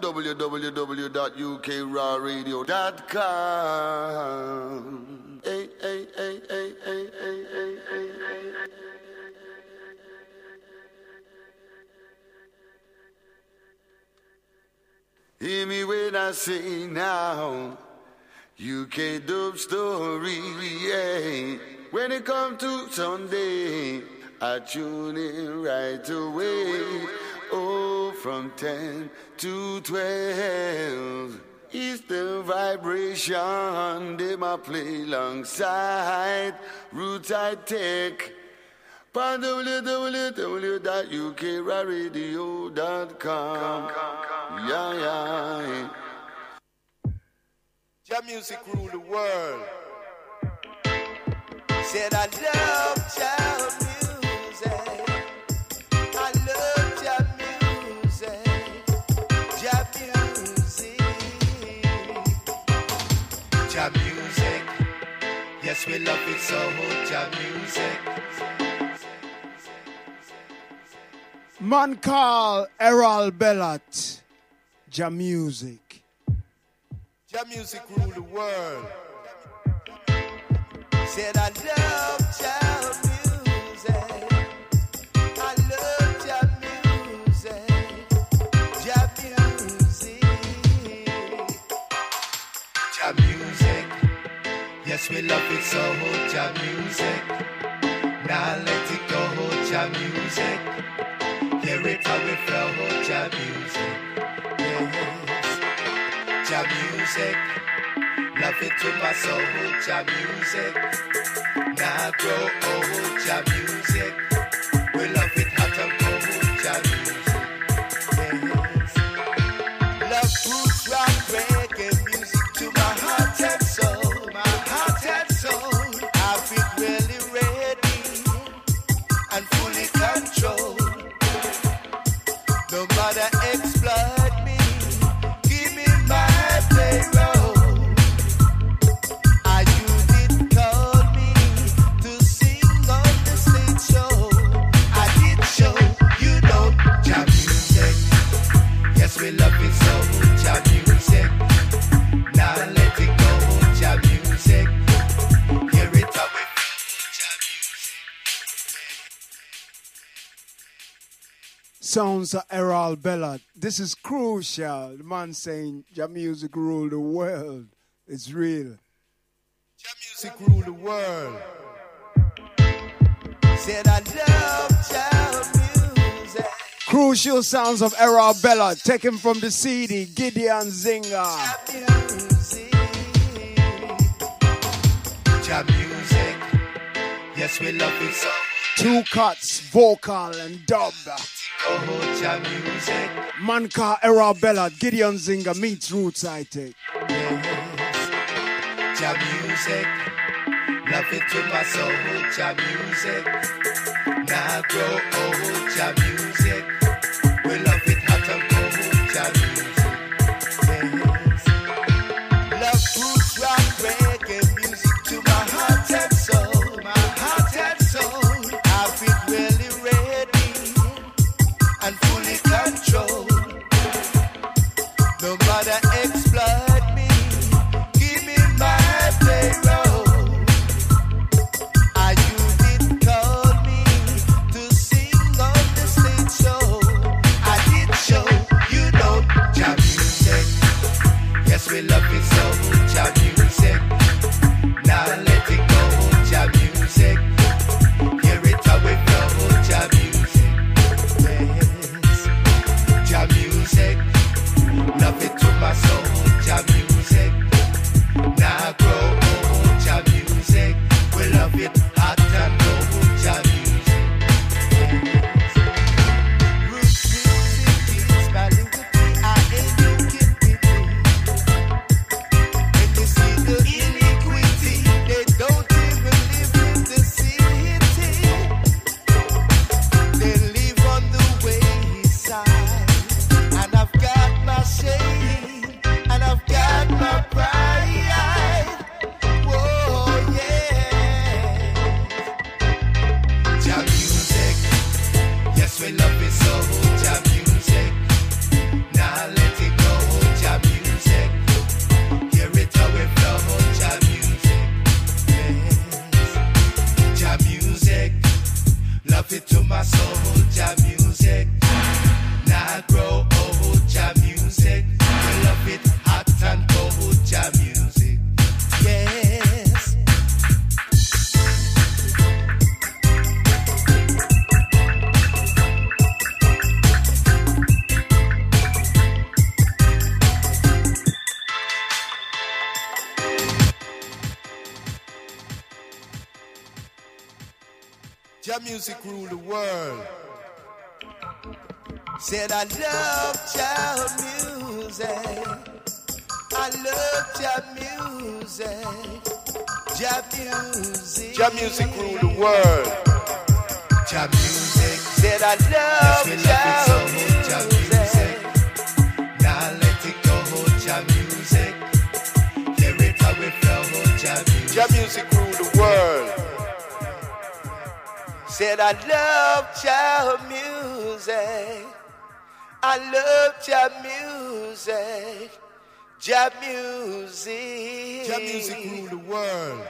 www.ukrawradio.com. Hey, hey, hey, hey, hey, hey, hey, hey, hey. Hear me when I say now, UK Dub Story, yeah. When it come to Sunday, I tune in right away. Oh, from 10 to 12, Eastern Vibration, they might play alongside Roots High Tech. www.ukrawradio.com. Yeah. Your music rule the world. Said I love your music. I love your music. Your music. Your music. Yes, we love it so. Your music. Man called Errol Bellat, Ja Music. Ja music rule the world. Said I love your music. I love your music. Your music. Your music. Yes, we love it so. Your music. Now let it go. Your music. Hear it how we flow, your music, yes. Your music, love it to my soul, your music. Now grow old, your music. We love it hot and cold, your music, yes. Love roots, rock, reggae music to my heart and soul, my heart and soul. I feel really ready and fully controlled. No matter exploit me, give me my payroll. You did call me to sing on the stage show. I did show you know your music. Yes, we love it so, your music. Now let it go, your music. Hear it how we feel, your music. Sounds of Errol Bellat. This is crucial. The man saying, Ja music rule the world. It's real. Ja music rule the world. Said I love your music. Crucial sounds of Errol Bellat, taken from the CD, Gideon Zinga. Ja music. Yes, we love it so. Two cuts, vocal and dub. Ja music. Man called Errol Bellat, Gideon Zinga meets Roots High Tech. Ja music. Love it to my soul, ja music. Now grow old, ja music. We love it hot and cold, ja music. Yes. Love roots, rock, reggae music to my heart and soul, my heart and soul. I feel really ready and fully controlled. No matter exploit me, give me my payroll. You did call me to sing on the stage show. Jah music rule the world. Said I love Jah music. I love Jah music. Jah music. Jah music rule the world. Jah music. Said I love Jah music. Now let it go, Jah music. Hear it how we flow, Jah music. Jah music rule the world. Said I love Jah music. I love Jah music. Jah music. Jah music rule the world.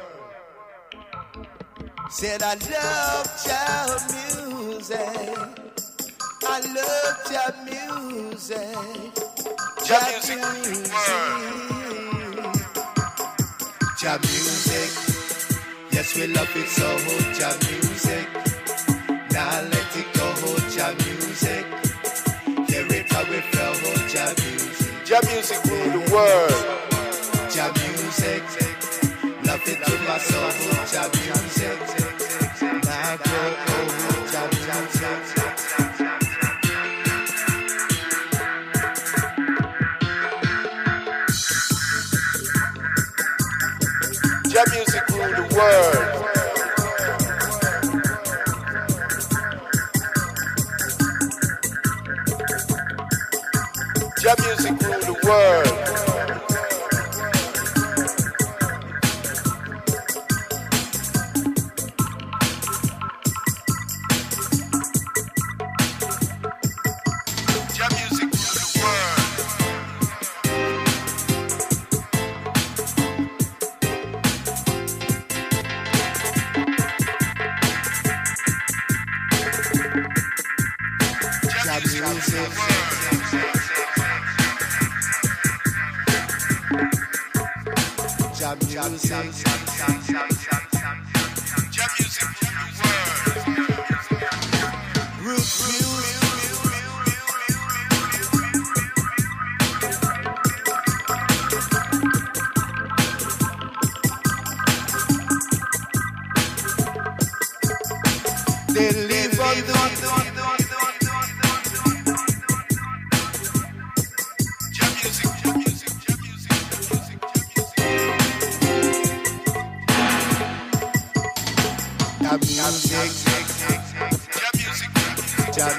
Said I love Jah music. I love Jah music. Jah music rule the world. Jah music. Yes, we love it so, Jah music. Now let it go, Jah music. Hear it how we flow, Jah music. Jah music rule the world. Jah music. Love it to my soul, Jah music. Now go, Jah music. Jah music rule the world. Jah music rule the world. Jah music rule the world. Jah music. Jah music. Jah music rule the world. Root music. They live on the Jah music, Jah music, Jah music, Jah music, Jah music. Jah music. Jah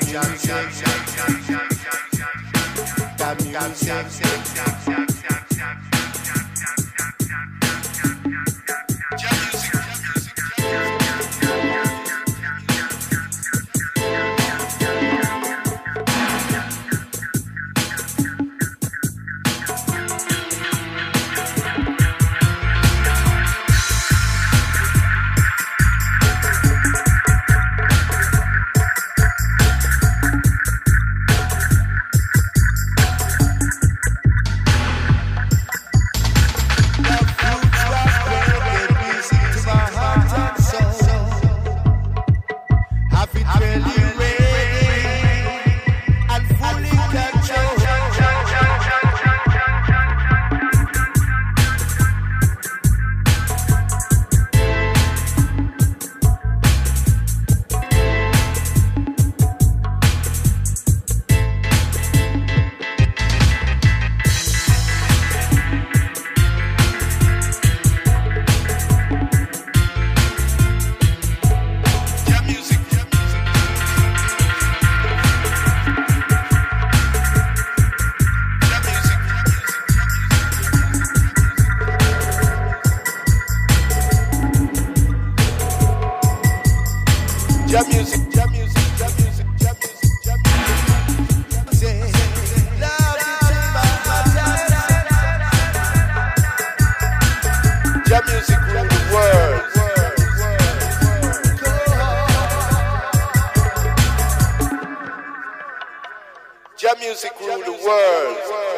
Jah music rule the world.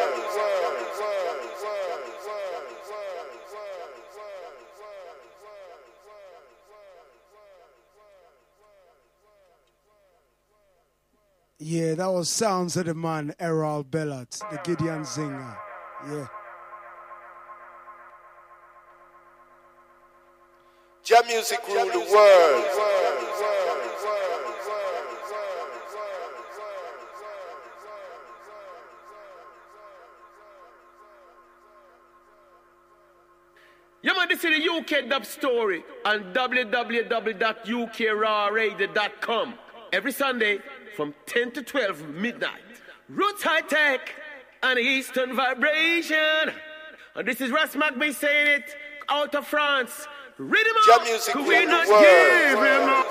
Yeah, that was sounds of the man Errol Bellot, the Gideon Zinger. Yeah. Jah music rule the world. the UK Dub Story on www.ukrawradio.com every Sunday from 10 to 12 midnight. Roots High Tech and Eastern Vibration. And this is Ras McBee saying it out of France. Read him up, could we not give him up?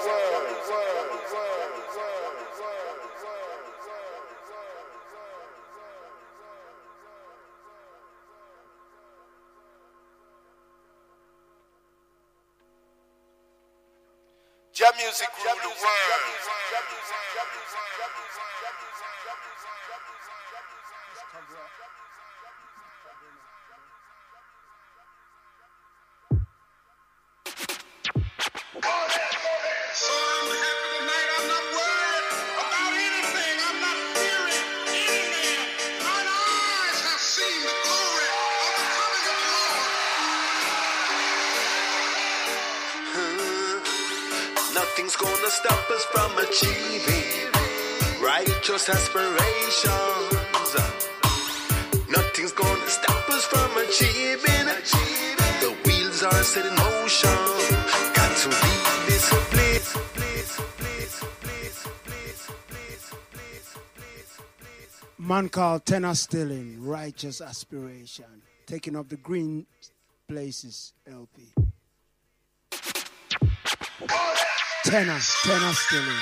Jam music rule the world. Nothing's gonna stop us from achieving righteous aspirations. Nothing's gonna stop us from achieving. The wheels are set in motion. Got to be disciplined. Man called Tenor Stilling, Righteous Aspiration, taking up the Green Places LP. Tenor Stilling.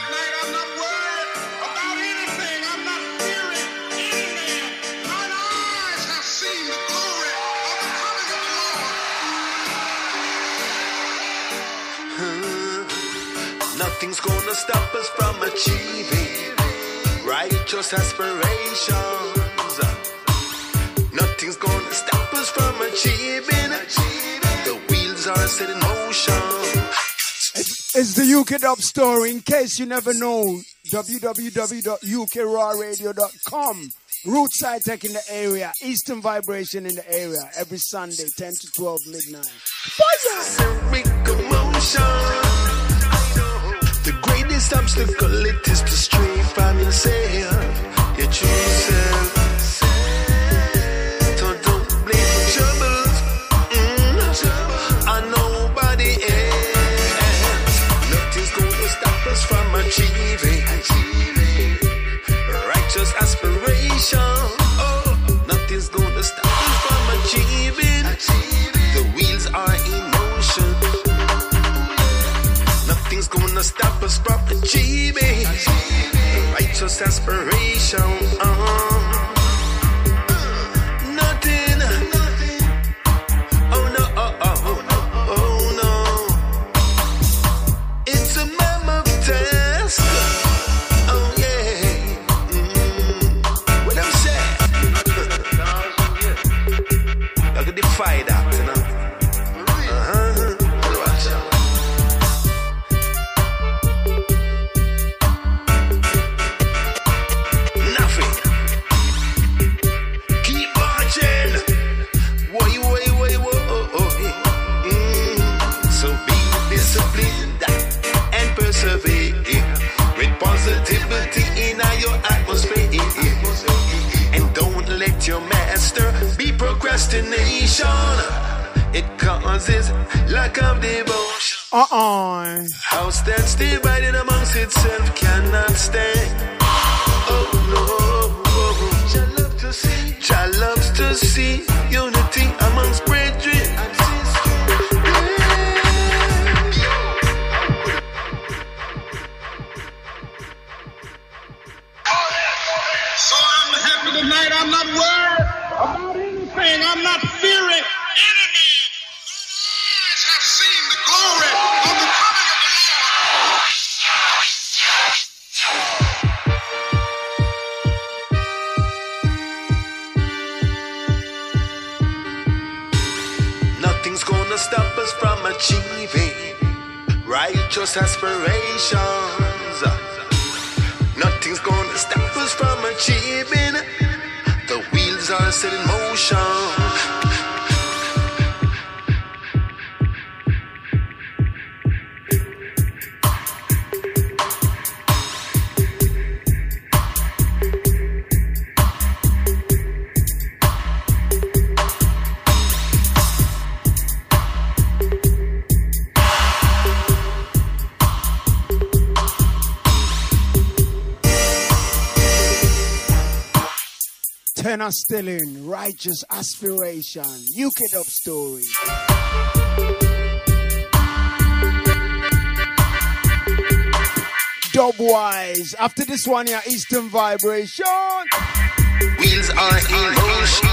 Nothing's gonna stop us from achieving righteous aspirations. Nothing's gonna stop us from achieving. The wheels are set in motion. It's the UK Dub Story. In case you never know, www.ukrawradio.com. Roots High Tech in the area, Eastern Vibration in the area, every Sunday, 10 to 12 midnight. The greatest obstacle it is to stray from yourself, your true self. So don't blame the troubles on nobody else. Nothing's gonna stop us from achieving righteous aspiration. Oh, nothing's gonna stop us from achieving. The wheels are in motion. Nothing's gonna stop us from achieving righteous aspiration. Nothing. Oh no, oh no. It's a mammoth task. Oh yeah. What I'm saying. I could defy that, you know. Watch out. With positivity in your atmosphere, and don't let your master be procrastination. It causes lack of devotion. House that's divided amongst itself cannot stand. Oh no. Jah loves to see unity amongst brethren. Tonight I'm not worried about anything. I'm not fearing any man. My eyes have seen the glory of the coming of the Lord. Nothing's gonna stop us from achieving righteous aspirations. Nothing's gonna stop us from achieving. The wheels are set in motion. Tenor Stilling, Righteous Aspiration, UK Dub Story. Dubwise. After this one here, Eastern Vibration. Wheels are in motion.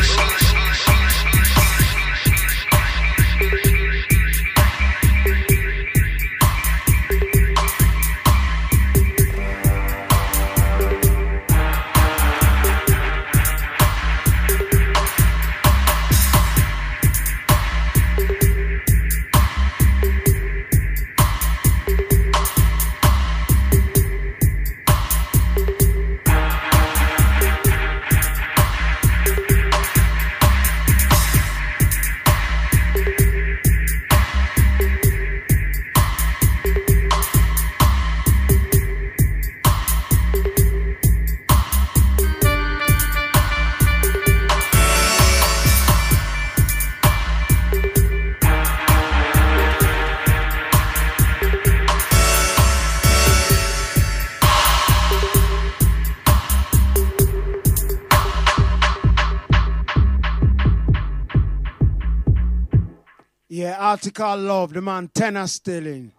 Article Love, the man Tenor Stilling.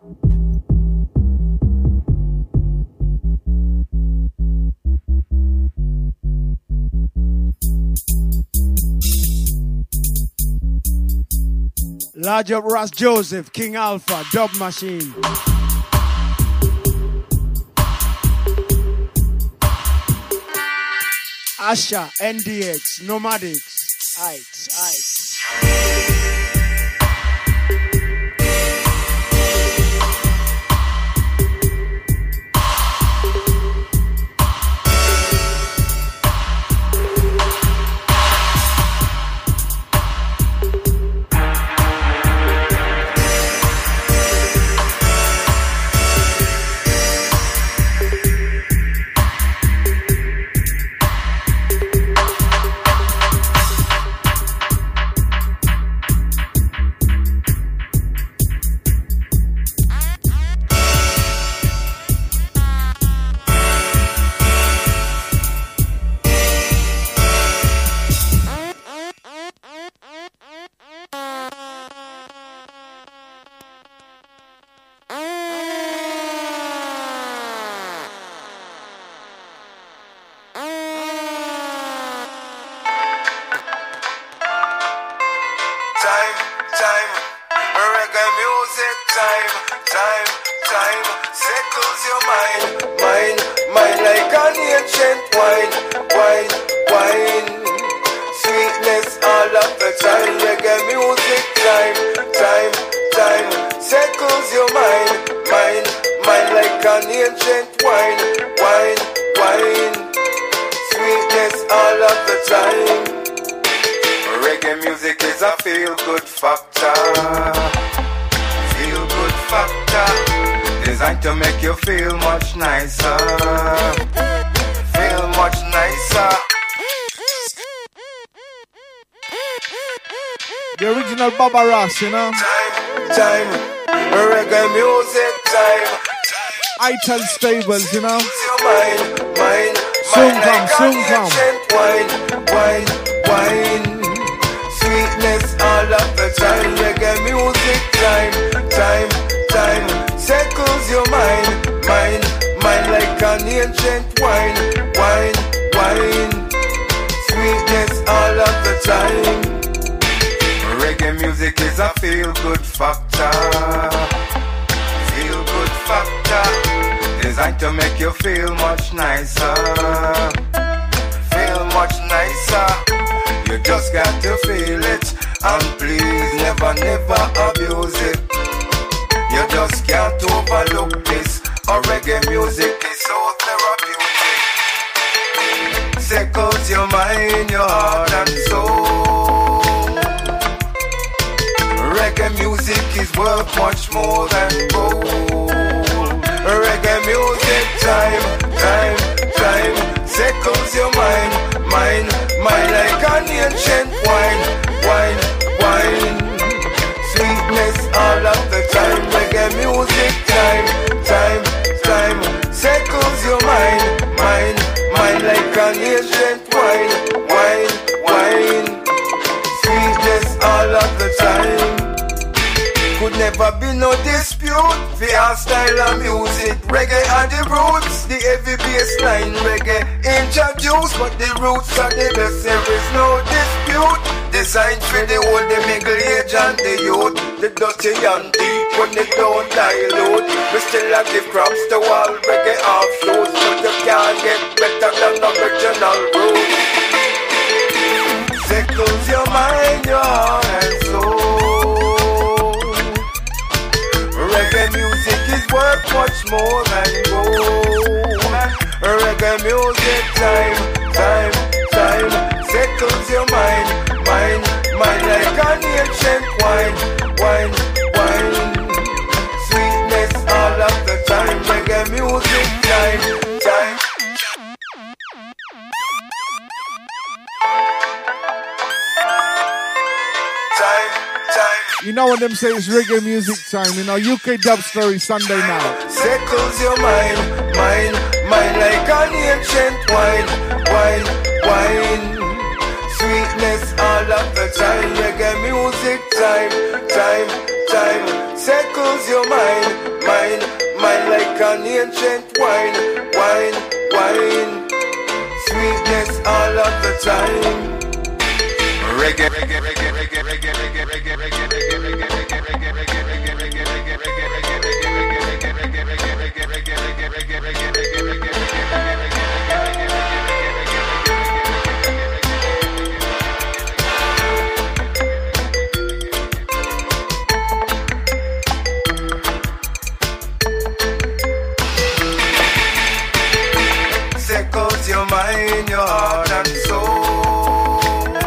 Large up Ras Joseph, King Alpha, Dub Machine. Asha, NDX, Nomadics, Ites. Baba Ross, you know. Time, reggae music, time. Itel Stables, you know. Soon come. Wine. Sweetness all of the time. Reggae music, time. Circles your mind like an ancient wine. Sweetness all of the time. Reggae music is a feel-good factor. Feel-good factor. Designed to make you feel much nicer. Feel much nicer. You just got to feel it. And please never abuse it. You just can't overlook this. Or reggae music is so therapeutic. Circles your mind, your heart and soul. Reggae music is worth much more than gold. Reggae music, time. Circles your mind like an ancient wine. Sweetness all of the time. Reggae music, time. Circles your mind like an ancient wine. Could never be no dispute for our style of music. Reggae are the roots, the heavy bass line reggae introduced, but the roots are the best, there is no dispute. Designed for the old, the middle age and the youth, the dirty and deep when they don't dilute. We still have the props to all reggae offshoots, but you can't get better than the original roots. Settles your mind, your heart and soul. Reggae music is worth much more than gold. Reggae music, time settles your mind like an ancient wine. Sweetness all of the time. Reggae music, time. You know when them say it's reggae music time, you know, UK Dub Story Sunday night. Settles your mind like an ancient wine. Sweetness all of the time. Reggae music time. Settles your mind like an ancient wine. Sweetness all of the time. Reggae. Settles your mind, your heart and soul.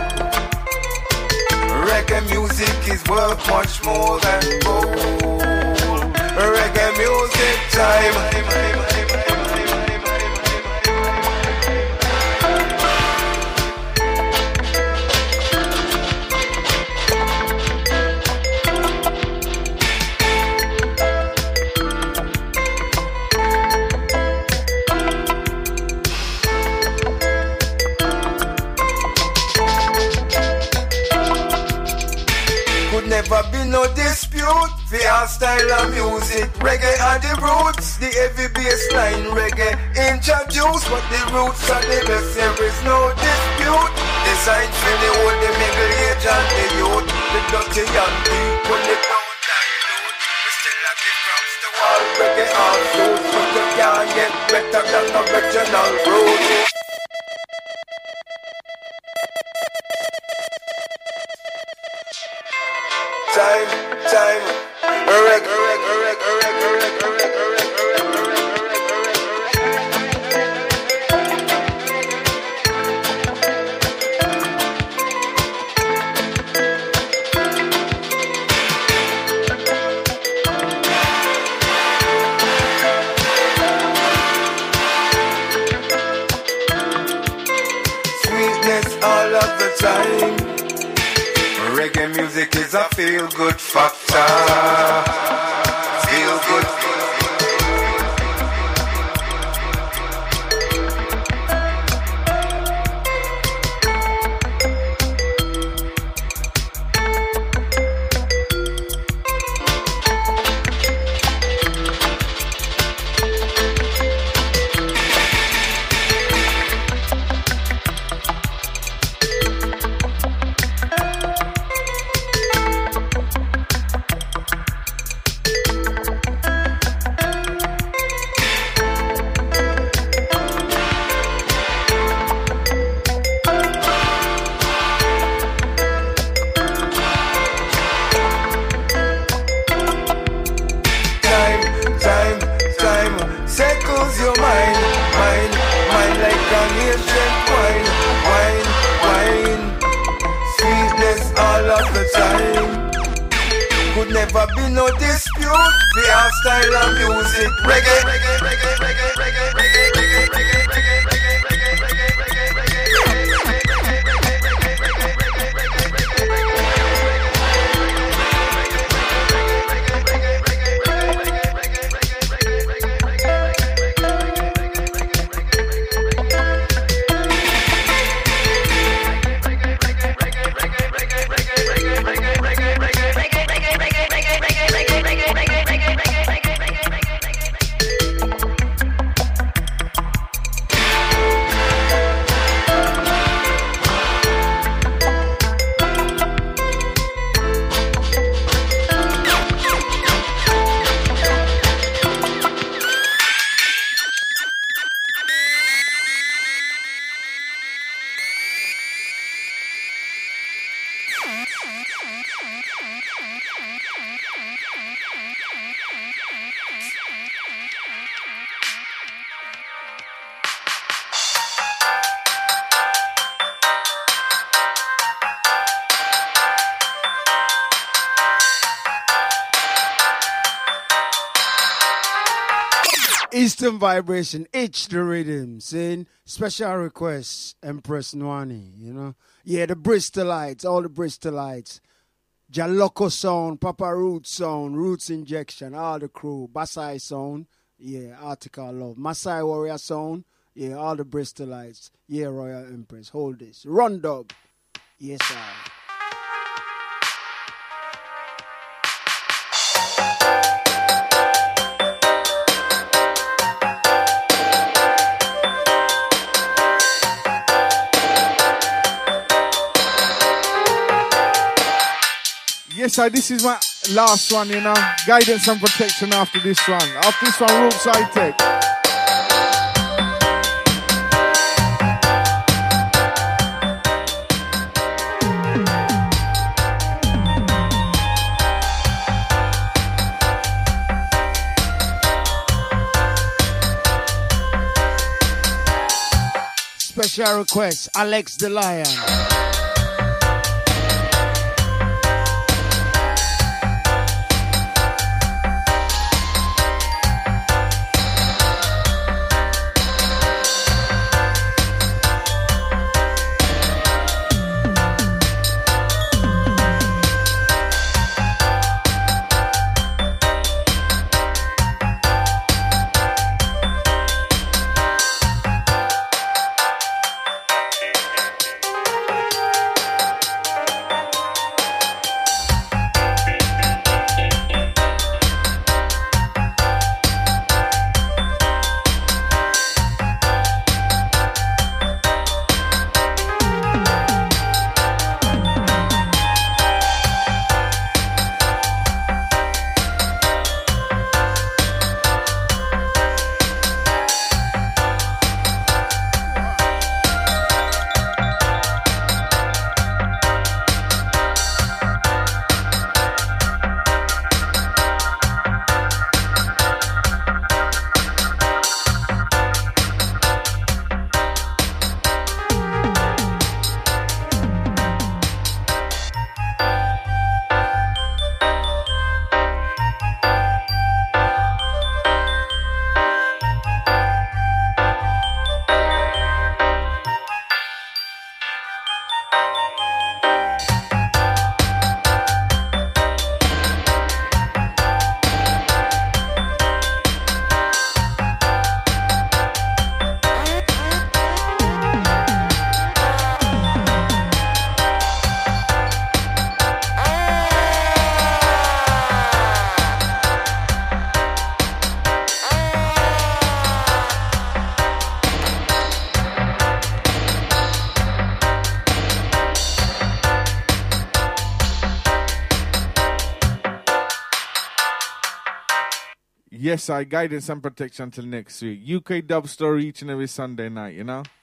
Reggae music is worth much more than gold. Reggae music time. Never be no dispute for our style of music. Reggae are the roots, the heavy bass line reggae introduced, but the roots are the best, there is no dispute. Designed for the old, the middle age and the youth, the dirty and deep when they don't dilute. We still have the props to all reggae offshoots, but you can't get better than the original roots. Time, sweetness all of the time. Reggae music is a feel-good factor. Feel good. Never be no dispute. The our style of music, reggae. Eastern Vibration, Itch the Rhythm, saying special requests, Empress Nwani, you know. Yeah, the Bristolites, all the Bristolites. Jaloko Sound, Papa Roots Sound, Roots Injection, all the crew. Basai Sound, yeah, Article Love. Masai Warrior Sound, yeah, all the Bristolites. Yeah, Royal Empress, hold this. Run Dub, yes, sir. Yes, this is my last one, you know. Guidance and protection after this one. After this one, Roots High Tech. Special request, Alex the Lion. Yes, guidance and protection till next week. UK Dub Story each and every Sunday night, you know?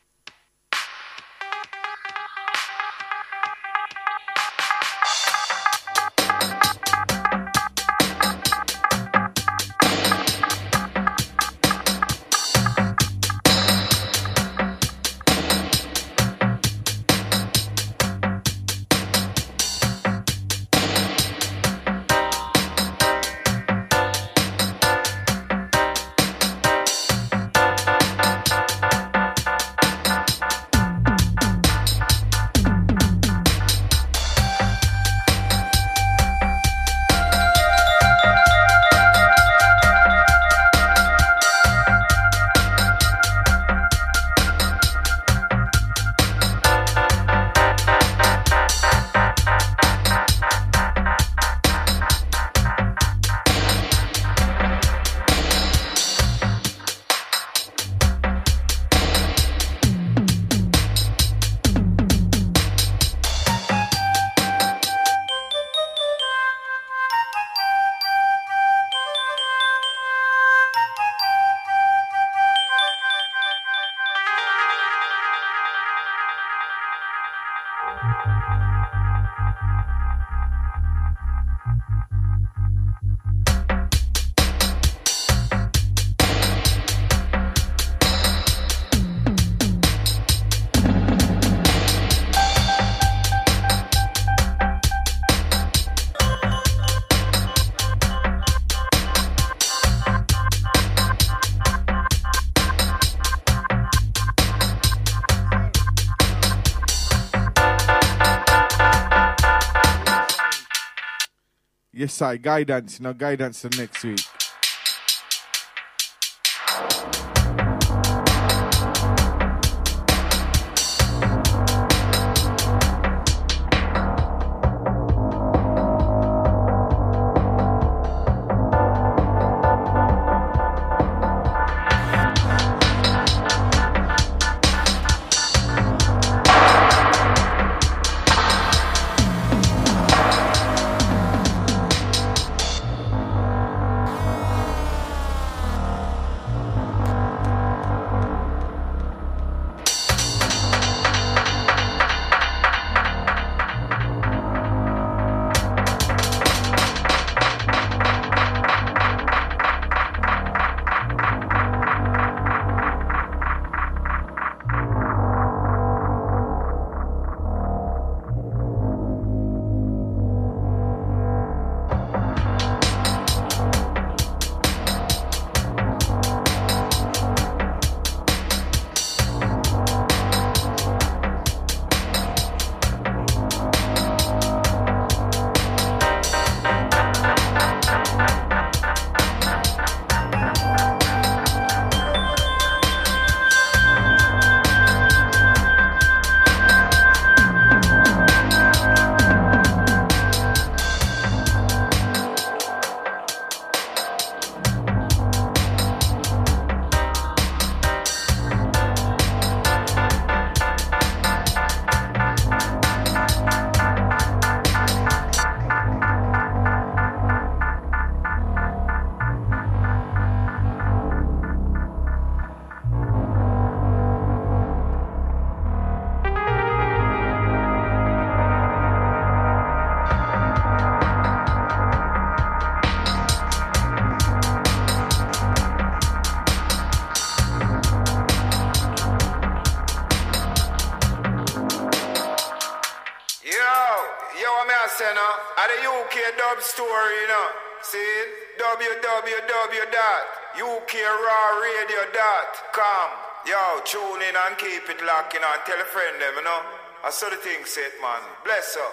Yes, I guidance. Guidance the next week. At the UK Dub Story, you know. See? www.ukrawradio.com. Yo, tune in and keep it locking on. Tell a friend them, you know. I saw the thing set, man. Bless up.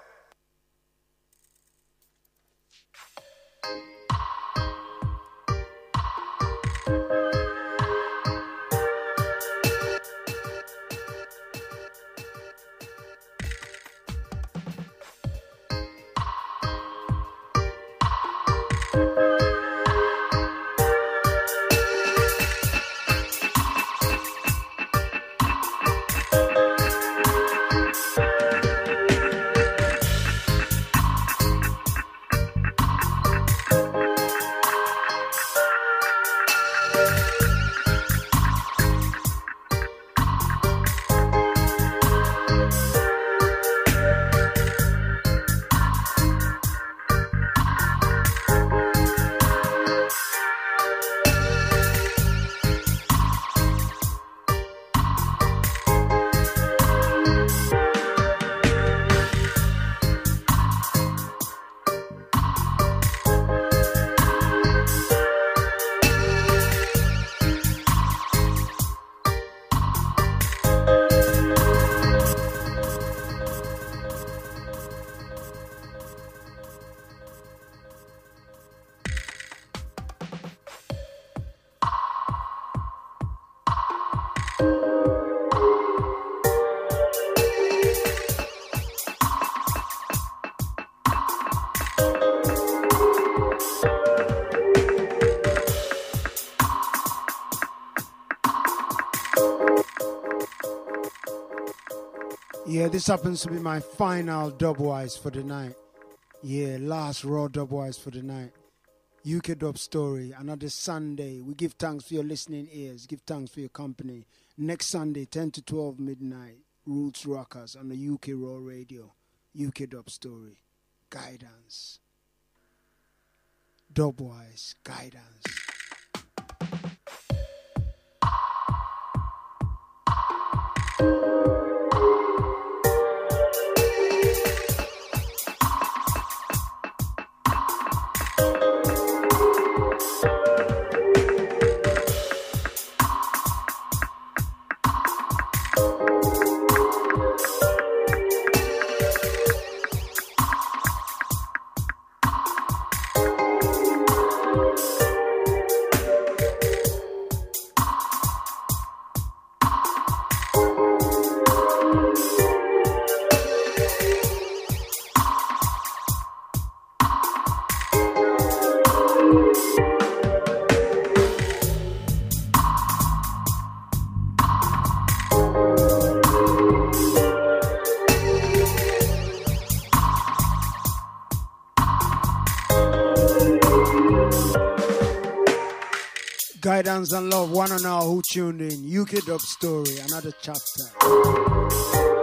Yeah, this happens to be my final Dubwise for the night. Yeah, last raw Dubwise for the night. UK Dub Story, another Sunday. We give thanks for your listening ears. Give thanks for your company. Next Sunday, 10 to 12 midnight, Roots Rockers on the UK Raw Radio. UK Dub Story. Guidance. Dubwise. Guidance. Guidance and love, one and all who tuned in. UK Dub Story, another chapter.